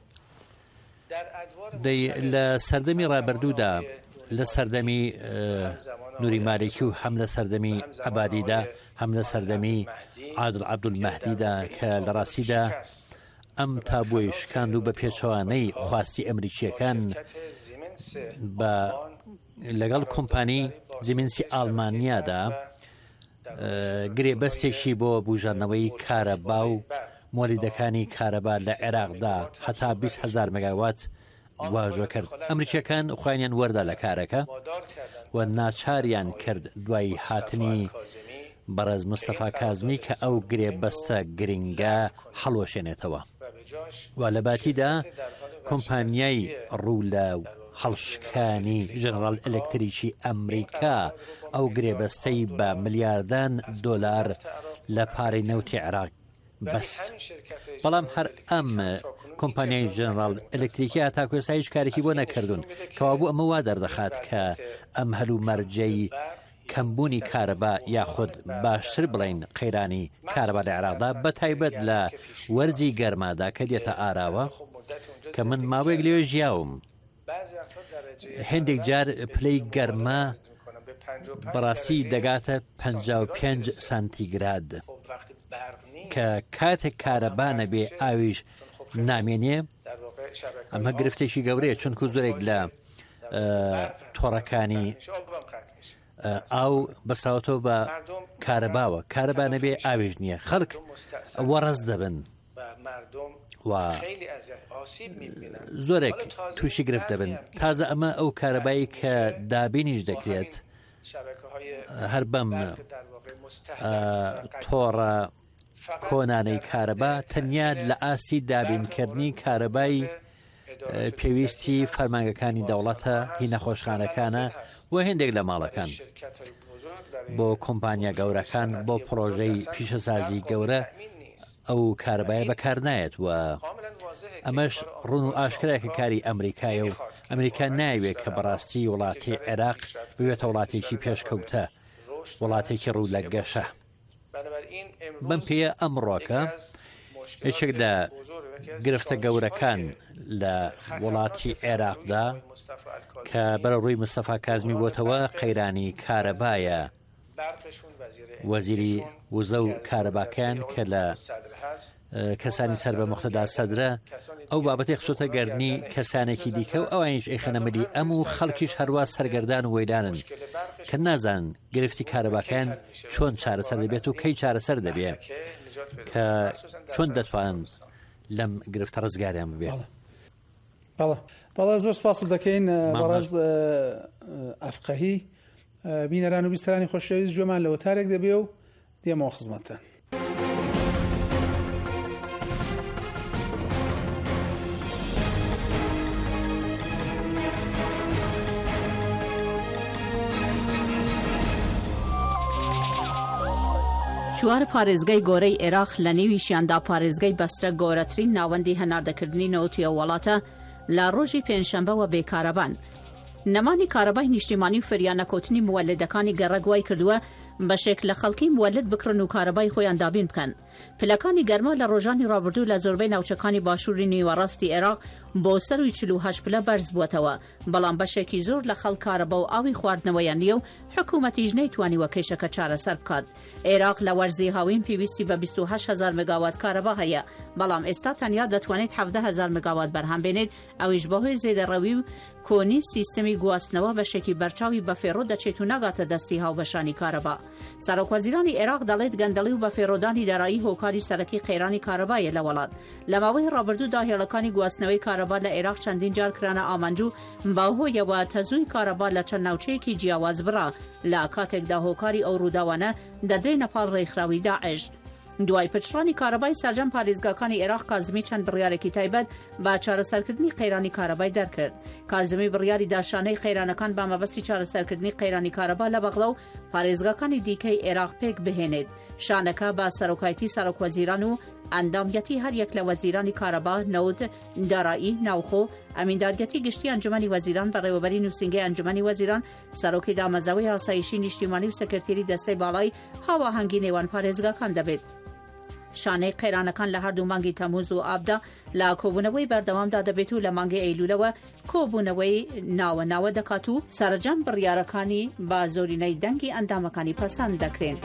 لە سەردەمی ڕابردوودا، لە سەردەمی نوری مالکی و هەم لە سەردەمی عەبادیدا، هەم لە سەردەمی عادل عەبدولمەهدیدا کە لە ڕاستیدا ئەم تابووی شکاند و بە پێچەوانەی خواستی ئەمریکیەکان بە لەگەڵ کۆمپانی زیمنسی ئاڵمانیادا گرێبەستێکی بۆ بوژاندنەوەی کارەبا و مۆلیدەکانی کارەبا لە عێراقدا هەتا 20,000 مەگاوات واژۆ کرد. ئەمریکیەکان خوێنیان وەردا لە کارەکە و ناچاریان کرد دوای هاتنی بەڕێز مستەفا کازمی کە ئەو گرێبەستە گرنگە هەڵوەشێنێتەوە. و لە باتیدا کۆمپانیای ڕوو لە هەڵشکانی ژەنەڕال ئەلێکتریکی ئەمریکا ئەو گرێبەستەی بە ملیاردان دۆلار لە پارەی نەوتی عێراق بەست. بەڵام هەر ئەم کۆمپانیای ژەنەڕال ئەلێکتریکی هەتاکو ئێستا هیچ کارێکی بۆ نەکردوون، کەوا بوو ئەمە وا دەردەخات کە ئەم هەلوو مەرجەی کەمبوونی کارەبا یاخود باشتر بڵین قەیرانی کارەبا لە عێراقدا بە تایبەت لە وەرزی گەرمادا کە دێتە ئاراوە، کە من ماوەیەک لێوێ ژیاوم هەندێک جار پلەی گەرمە بەڕاستی دەگاتە 55 سانتیگراد، کە کاتێک کارەبا نەبێ ئاویش نامێنێ. ئەمە گرفتێکی گەورەیە، چونکو زۆرێک لە تۆڕەکانی ئاو بەسراوەتەوە بە کارەباوە، کارەبا نەبێ ئاویش نییە، خەڵک وەڕەز دەبن و زۆرێک تووشی گرفت دەبن. تازە ئەمە ئەو کارەبایی کە دابینیش دەکرێت هەر بەم تۆڕە کۆنانەی کارەبا تەنیا لە ئاستی دابینکردنی کارەبای پێویستی فەرمانگەکانی دەوڵەتە هی نەخۆشخانەکانە و هێندێک لە ماڵەکان بۆ کۆمپانیا گەورەکان بۆ پرۆژەی پیشەسازی گەورە ئەو کارەبایە بەکار نایەت و ئەمەش ڕوون و ئاشکرایکە کاری ئەمریکایە و ئەمریکا ناوێت کە بەڕاستی وڵاتی عێراق بوێتە وڵاتێکی پێشکەوتە وڵاتێکی ڕوو لە گەشە بەم پێیە ئەمڕۆکە یەکێک لە گرفتە گەورەکان لە وڵاتی عێراقدا کە بەرە ڕووی مستەفا کازمی بۆتەوە قەیرانی کارەبایە وەزیری وزە و کارەباکان کە لە کەسانی سەر بە مختدا سەدرە ئەو بابەتی خسوتە گەردنی کەسانێکی دیکە و ئەوانیش ئەیخەنەمەدی ئەم و خەڵکیش هەروە سەرگەردان و وەیدانن کە نازان گرفتی کارەباکان چۆن چارەسەر دەبێت و کەی چارەسەر دەبێت کە چۆن دەتوانن لەم گرفتە ڕزگاریان ببێت. بەڵێ زۆر سپاس دەکەین بەڕاست ئەفقەهی بینەران و بیسترانی خۆشەویست جۆمان لە وەتارێک دەبێ و دێمەوە خزمەتتان. چوار پارێزگای گۆرەی عێراق لە نێویشیاندا پارێزگای بەسترە گۆرەترین ناوەندی هەناردەکردنی نەوتیە وڵاتە لە ڕۆژی پێنجشەمبەوە بێکارەبان. نەمانی کارەبای نیشتیمانی و فریانەکەوتنی مولدەکانی گەڕەگوای کردووە بەشێک لە خەڵکی مولد بکڕن و کارەبای خۆیان دابین بکەن. پلەکانی گەرما لە ڕۆژانی ڕابردوو لە زۆربەی ناوچەکانی باشووری نیوەڕاستی عێراق بۆ سەروی 48 پلە بەرز بووەتەوە، بەڵام بەشێکی زۆر لە خەڵک کارەبە و ئاوی خواردنەوەیان نییە و حکوومەتیش نەیتوانیوە کێشەکە چارەسەر بکات. عێراق لە وەرزی هاوین پێویستی بە 28,000 مگاوات کارەبا هەیە، بەڵام ئێستا تەنیا دەتوانێت 17,000 مگاوات بەرهەم بێنێت، ئەویش بەهۆی زێدەڕەوی و کۆنی سیستەمی گواستنەوە بەشێکی بەرچاوی بەفێڕۆ دەچێت و ناگاتە دەستی هاوبەشانی کارەبا. سەرۆکوەزیرانی عێراق دەڵێت گەندەڵی و بەفێڕۆدانی دارایی هۆکاری سەرەکی قەیرانی کارەبایە لە وڵات. لە ماوەی ڕابردوودا هێڵەکانی گواستنەوەی کارەبا لە عێراق چەندین جار کرانە ئامانجوو باهۆیەوە تەزووی کارەبا لە چەند ناوچەیەکی جیاواز بڕا لە کاتێکدا هۆکاری ئەو ڕووداوانە دەدرێنە پاڵ ڕێکخراوی داعش. دوای پچڕانی کارەبای سەرجەم پارێزگاکانی عێراق کازمی چەند بڕیارێکی تایبەت با چارەسەرکردنی قەیرانی کارەبای دەرکرد. کازمی بڕیاری داشانەی قەیرانەکان با مەبەستی چارەسەرکردنی قەیرانی کارەبا لە بەغڵە و پارێزگاکانی دیکەی عێراق پێک بهێنێت. شانەکە با سەرۆکایەتی سەرۆکوەزیران و ئەندامەتی هەر یەک لە وەزیرانی کارەبا، نەوت، دارایی، ناوخۆ، ئەمینداریەتی گشتی ئەنجومەنی وەزیران، بەڕێوەبەری نووسینگەی ئەنجومەنی وەزیران، سەرۆکی دامەزەوەی ئاسایشی نیشتیمانی و سەکرتێری دەستەی باڵای هاواهەنگی نێوان پارێزگاکان دەبێت. شانەی قەیرانەکان لە هەردوو مانگی تەمووز و ئابدا لە کۆبوونەوەی بەردەوامدا دەبێت و لە مانگی ئەیلولەوە کۆبوونەوەی ناوە دەکات و سەرجەم بڕیارەکانی با زۆرینەی دەنگی ئەندامەکانی پەسەند دەکرێن.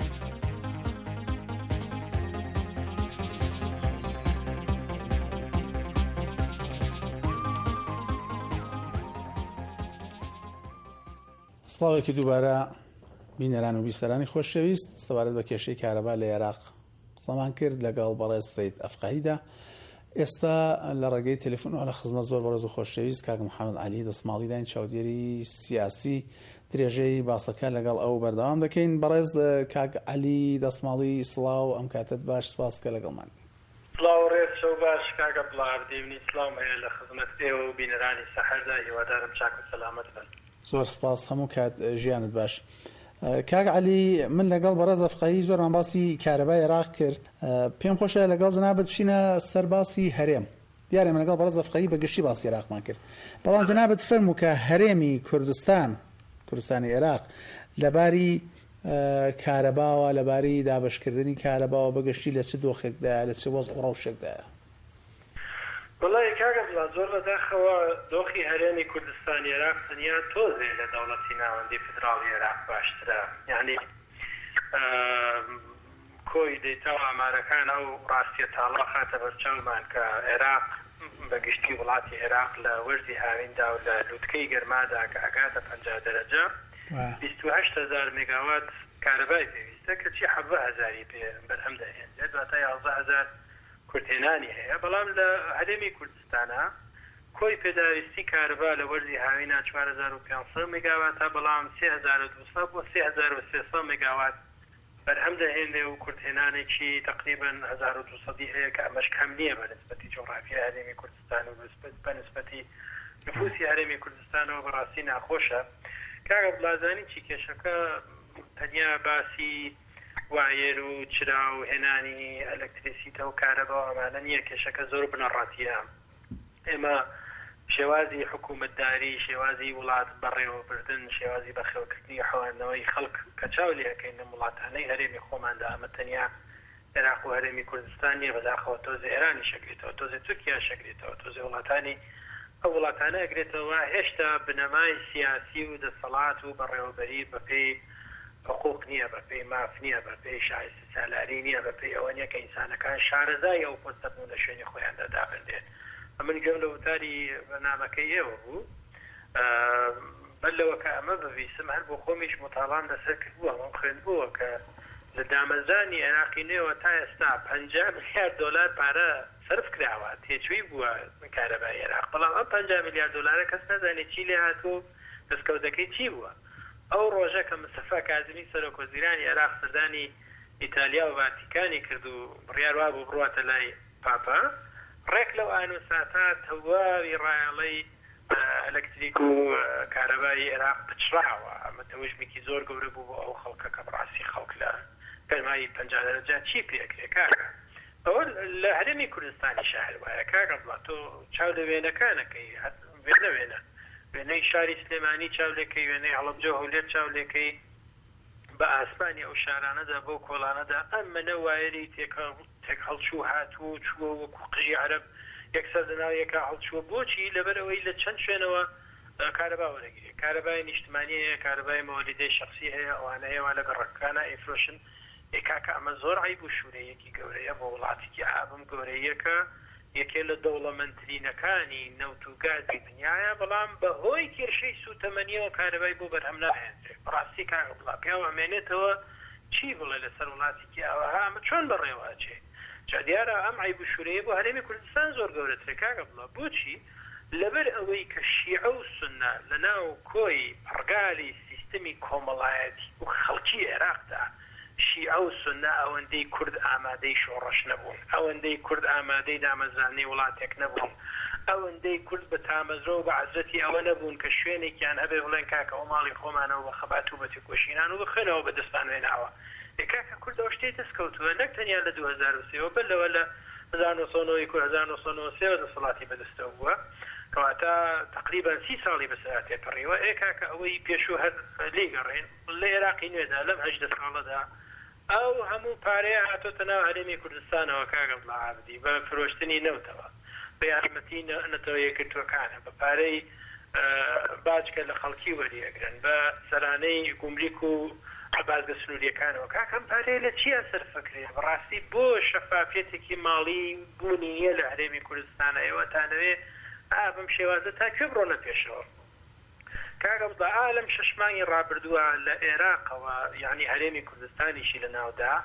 سڵاوێکی دووبارە بینەران و بیستەرانی خۆشەویست، سەبارەت بە کێشەی کارەبا لە عێراق قسەمان کرد لەگەڵ بەڕێز سەید ئەفقەهیدا. ئێستا لە ڕێگەی تەلەفۆنەوە لە خزمەت زۆر بەڕێز و خۆشەویست کاک محەممەد عەلی دەسماڵیدان چاودێری سیاسی درێژەی باسەکە لەگەڵ ئەو بەردەوام دەکەین. بەڕێز کاک عەلی دەسماڵی سڵاو، ئەم کاتت باش، سپاس کە لەگەڵمان. سڵاو ڕێز شەو باش کاکە بڵاردیونی سڵام هەیە لە خزمەت ئێوە و بینەرانی سەحەردا، هیوادارم چاک و سەلامەت بن. زۆر سپاس، هەموو کات ژیانت باش. کاک عەلی، من لەگەڵ بەڕێز ئەفقەهی زۆرمان باسی کارەبای عێراق کرد. پێم خۆشە لەگەڵ جەنابەت بچینە سەر باسی هەرێم. دیارە من لەگەڵ بەڕێز ئەفقەهی بەگشتی باسی عێراقمان کرد، بەڵام جەنابەت فەرموو کە هەرێمی کوردستانی عێراق لەباری کارەباوە، لەباری دابشکردنی کارەباوە بەگشتی لە چ دۆخێکدا، لە چ وەزع ڕەوشێکدایە؟ وڵی کاکە بڵا زۆر بەداخەوە دۆخی هەرێمی کوردستانی عێراق تەنیا تۆزێ لە دەوڵەتی ناوەندی فدراڵی عێراق باشترە، یعنی کۆی دەیتەوە ئامارەکان ئەو ڕاستیە تاڵا خاتە بەرچاومان کە عێراق بەگشتی وڵاتی عێراق لە وەرزی هاویندا و لە لووتکەی گەرمادا کە ئەگاتە 50 دەرەجە 28,000 مێگاوات کارەبای پێویستە کە چی 7,000 پێ بەرهەم دەهێنرێت، دواتە 11,000 کورتێنانی هەیە. بەڵام لە هەرێمی کوردستانە کۆی پێداویستی کارەبا لە وەرزی هاوینە 4500 مگاوات تا بەڵام 3200 بۆ 3300 مگاوات بەرهەم دەهێنێ و کورتهێنانێکی تقریبا 1200 هەیە کە ئەمەش کەم نییە بە نسبەتی جغرافیای هەرێمی کوردستان و بە نسبەتی نفوسی هەرێمی کوردستانەوە بەڕاستی ناخۆشە. کاگە بڵازانی چی کێشەکە تەنیا باسی وایر و چرا و هێنانی ئەلکتریسیتە و کارەبا ئەمانە نییە، کێشەکە زۆر بنەڕاتیە. ئێمە شێوازی حکوومەتداری، شێوازی وڵات بەڕێوەبردن، شێوازی بەخێوکردنی حەوانەوەی خەڵک کە چاو لێ ئەەکەین لە وڵاتانەی هەرێمی خۆماندا، ئەمە تەنیا عێراق و هەرێمی کوردستان نیە، بەداخەوە تۆزێ ئێرانی شەکرێتەوە، تۆزێ تورکیا شەکرێتەوە، تۆزێ وڵاتانی ئەو وڵاتانە ئەگرێتەوە. هێشتا بنەمای سیاسی و دەسەڵات و بەڕێوەبەری بەپێی حقوق نییە، بەپێی ماف نییە، بەپێی شایستە سالاری نییە، بەپێی ئەوە نییە کە ئینسانەکان شارەزای ئەو پۆستە بوون لە شوێنی خۆیاندا دابندێن. ئەمن گەم لە وتاری بەنامەکەی ئێوە بوو بەلەوە کە ئەمە بڤیسم هەر بۆ خۆمیش متاڵان لەسەر کردبووە، ئەم خوێندبووە کە لە دامەزانی عێراقی نوێەوە تا ئێستا 50 میلیارد دلار پارە سرف کراوە، تێچووی بووە کارەبای عێراق، بەڵام ئەم 50 میلیارد دلارە کەس نەزانێت چی لێ هاتوو، دەستکەوتەکەی چی بووە. ئەو ڕۆژە کە مستەفا کازمی سەرۆکوەزیرانی عێراق سەردانی ئیتالیا و ڤاتیکانی کرد و بڕیار وا بوو بڕواتە لای پاپا، ڕێک لەو ئانوساتا تەواوی ڕایەڵەی ئەلەکتریک و کارەبای عێراق پچراوە. ئەمە تەوژمێکی زۆر گەورە بوو بۆ ئەو خەڵکە کە بڕاستی خەڵک لە گەرمایی 50 دەرەجە چی پێکرێ کاکە. ئەوە لە هەرێمی کوردستانی شاهر وایە کاکە بڵات تۆ چاو لە وێنەکانەکەی وێنە وێنە وێنەی شاری سلێمانی چاو لێکەی، وێنەی هەڵەبجە و هەولێر چاو لێکەی، بە ئاسمانی ئەو شارانەدا بۆ کۆڵانەدا ئەمە نەوایری تێک هەڵچوو هاتوو چووە وەکو قژی عەرەب یەکسەر لەناو یەکا هەڵچووە. بۆچی؟ لەبەرەوەی لە چەند شوێنەوە کارەبا وەرەگیرێ، کارەبای نیشتمانی هەیە، کارەبای مەوەلیدەی شخصی هەیە، ئەوانە هەیە وا لە گەڕەکانە ئەیفرۆشن. کاکە ئەمە زۆر عیب و شوورەیەکی گەورەیە بۆ وڵاتێکی ئابم گەورەیەکە یەکێ لە دەوڵەمەندترینەکانی نەوت و گازی دنیاە، بەڵام بەهۆی کێشەی سوتەمەنیەوە کارەبای بۆ بەرهەم ناهێنرێت. بەڕاستی کاکە بڵا پیاوە ئەمێنێتەوە چی بڵێ لەسەر وڵاتێکی ئەوەها ئەمە چۆن بەڕێواچێ؟ جا دیارە ئەم عیب و شوورەیە بۆ هەرێمی کوردستان زۆر گەورەترێ کاکە بڵا. بۆچی؟ لەبەر ئەوەی کە شیعە و سونە لەناو کۆی پڕگالی سیستەمی کۆمەڵایەتی و خەڵکی عێراقدا شیعە و سونە ئەوەندەی کورد ئامادەی شۆڕەش نەبوون، ئەوەندەی کورد ئامادەی دامەزرانی وڵاتێک نەبوون، ئەوەندەی کورد بە تامەزرە و بە عەزەتی ئەوە نەبوون کە شوێنێکیان هەبێ بڵێن کاکە ئەو ماڵی خۆمانەوە بە خەبات و بە تێکۆشینان و بخێنەوە بە دەستان وێناوە. کاکە کورد ئەو شتێ دەستکەوتووە نەک تەنیا لە 2003 بەلەوە لە 1993 دەسەڵاتی بەدەستەوە بووە، کەواتە تقریبا 30 ساڵی بەسەراتێ پەڕیوە. کاکە ئەوەی پێشوو هەر لێگەڕێن لە عێراقی نوێدا لەم 18 ساڵەدا ئەو هەموو پارەیە هاتۆتە ناو هەرێمی کوردستانەوە کاکە بڵا عابدی بە فرۆشتنی نەوتەوە، بە یارمەتی نەتەوە یەکگرتوەکانە، بە پارەی باجکە لە خەڵکی وەریەگرن، بە سەرانەی گومریک و بازگە سنووریەکانەوە. کاکەم پارەیە لە چیە سەرفەکرێ؟ بەڕاستی بۆ شەفافیەتێکی ماڵی بوونیە لە هەرێمی کوردستانە ئێوەتانەوێ بم شێوازە تا کوێ بڕۆنە پێشەوە. کاکە بڵا ئالەم شەشمانگی ڕابردووە لە عێراقەوە یعنی هەرێمی کوردستانیشی لە ناودا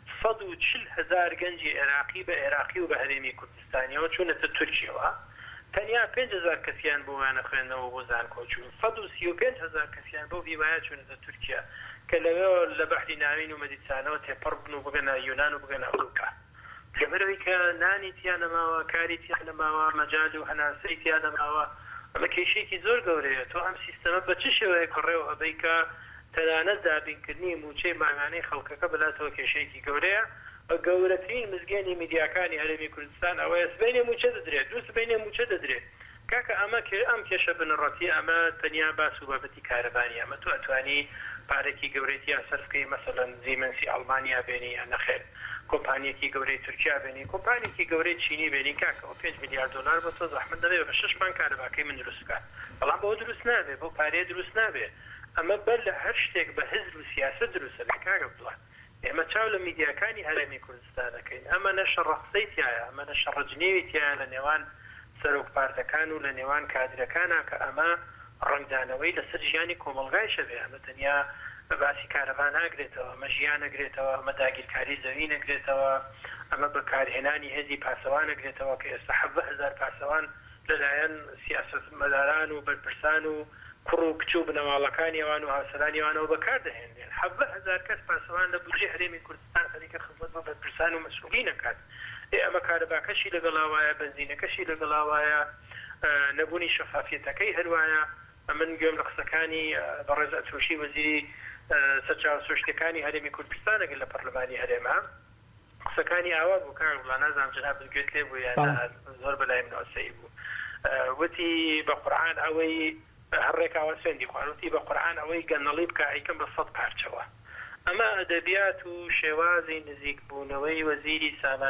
140,000 گەنجی عێراقی بە عێراقی و بە هەرێمی کوردستانیەوە چوونەتە تورکیەوە، تەنیا 5,000 کەسیان بۆ وانە خوێندنەوە بۆ زانکۆچوون، 135,000 کەسیان بۆ هیوایە چوونەتە تورکیا کە لەوێ لە بەحری ناوین و مەدیترانەوە تێپەڕ بن و بگەنە یۆنان و بگەنە ئەوروپا. لەبەرەوەی کە نانی تیان نەماوە، کاری تیان نەماوە، مەجال و هەناسەی تیان نەماوە، ئەمە کێشەیەکی زۆر گەورەیە. تۆ ئەم سیستەمە بە چ شێوەیە کڕێوە ئەبەی کە تەنانەت دابینکردنی موچەی ماگانەی خەڵکەکە بلاتەوە کێشەیەکی گەورەیە. گەورەترین مزگەنی میدیاکانی هەرێمی کوردستان ئەوەیە سبەینێ موچە دەدرێت، دوو سبەینێ موچە دەدرێت. کاکە ئەمە ئەم کێشە بنەڕەتی ئەمە تەنیا باس و بابەتی کارەبانی ئەمە تۆ ئەتوانی پارێکی گەورەیەتیان سەرفکەی مەسەڵەن زیمەنسی ئەڵمانیا بێنی یان نەخێر، کۆمپانیەکی گەورەی تورکیا بێنی، کۆمپانیەکی گەورەی چینی بێنی، کاکە ئەو 5 میلیارد دلار بە تۆ زەحمەت دەبێت بە 6 مان کارەباکەی من دروست بکات، بەڵام بۆ دروست نابێت، بۆ پارەیە دروست نابێت. ئەمە بەر لە هەر شتێک بە حزب و سیاسەت دروستە بێت. کاکە بڵێ ئێمە چاو لە میدیاکانی هەرێمی کوردستانەکەین، ئەمە نەشە ڕەخسەی تایە، ئەمە نەشە ڕەجنێوی تایە لە نێوان سەرۆک پارتەکان و لە نێوان کادرەکانە کە ئەمە ڕنگدانەوەی لەسەر ژیانی کۆمەڵگایشە بێ. ئەمە تەنیا باسی کارەبا ناگرێتەوە، ئەمە ژیان نەگرێتەوە، ئەمە داگیرکاری زەوی نەگرێتەوە، ئەمە بەکارهێنانی هێزی پاسەوان نەگرێتەوە کە ئێستا 70,000 پاسەوان لەلایەن سیاسەتمەداران و بەرپرسان و کوڕ و کچ و بنەماڵەکانیەوان و هاوسەرانیوانەوە بەکار دەهێنێن 7,000 کەس پاسەوان لە بودجێ هەرێمی کوردستان خەریکە خزمەت بە بەرپرسان و مەسئولی نەکات. ئەمە کارەباکەشی لەگەڵاوایە، بنزینەکەشی لەگەڵاوایە، نەبوونی شەفافیەتەکەی هەروایە. من گوێم لە قسەکانی بەڕێز ئەتۆشی وەزیری سەرچاو سروشتەکانی هەرێمی کوردستان لەگەڵ لە پەرلەمانی هەرێما قسەکانی ئاوا بوو کار وڵا نازانم جناب گوێت لێ بوو یان زۆر بەلای منەوەسەی بوو. وتی بە قورئان ئەوەی هەڕێکاوە سوێندی خوانوتی بە قورئان ئەوەی گەنەڵی بکە ئەیکەم بە 100 پارچەوە. ئەمە ئەدەبیات و شێوازی نزیک بوونەوەی وەزیری سامان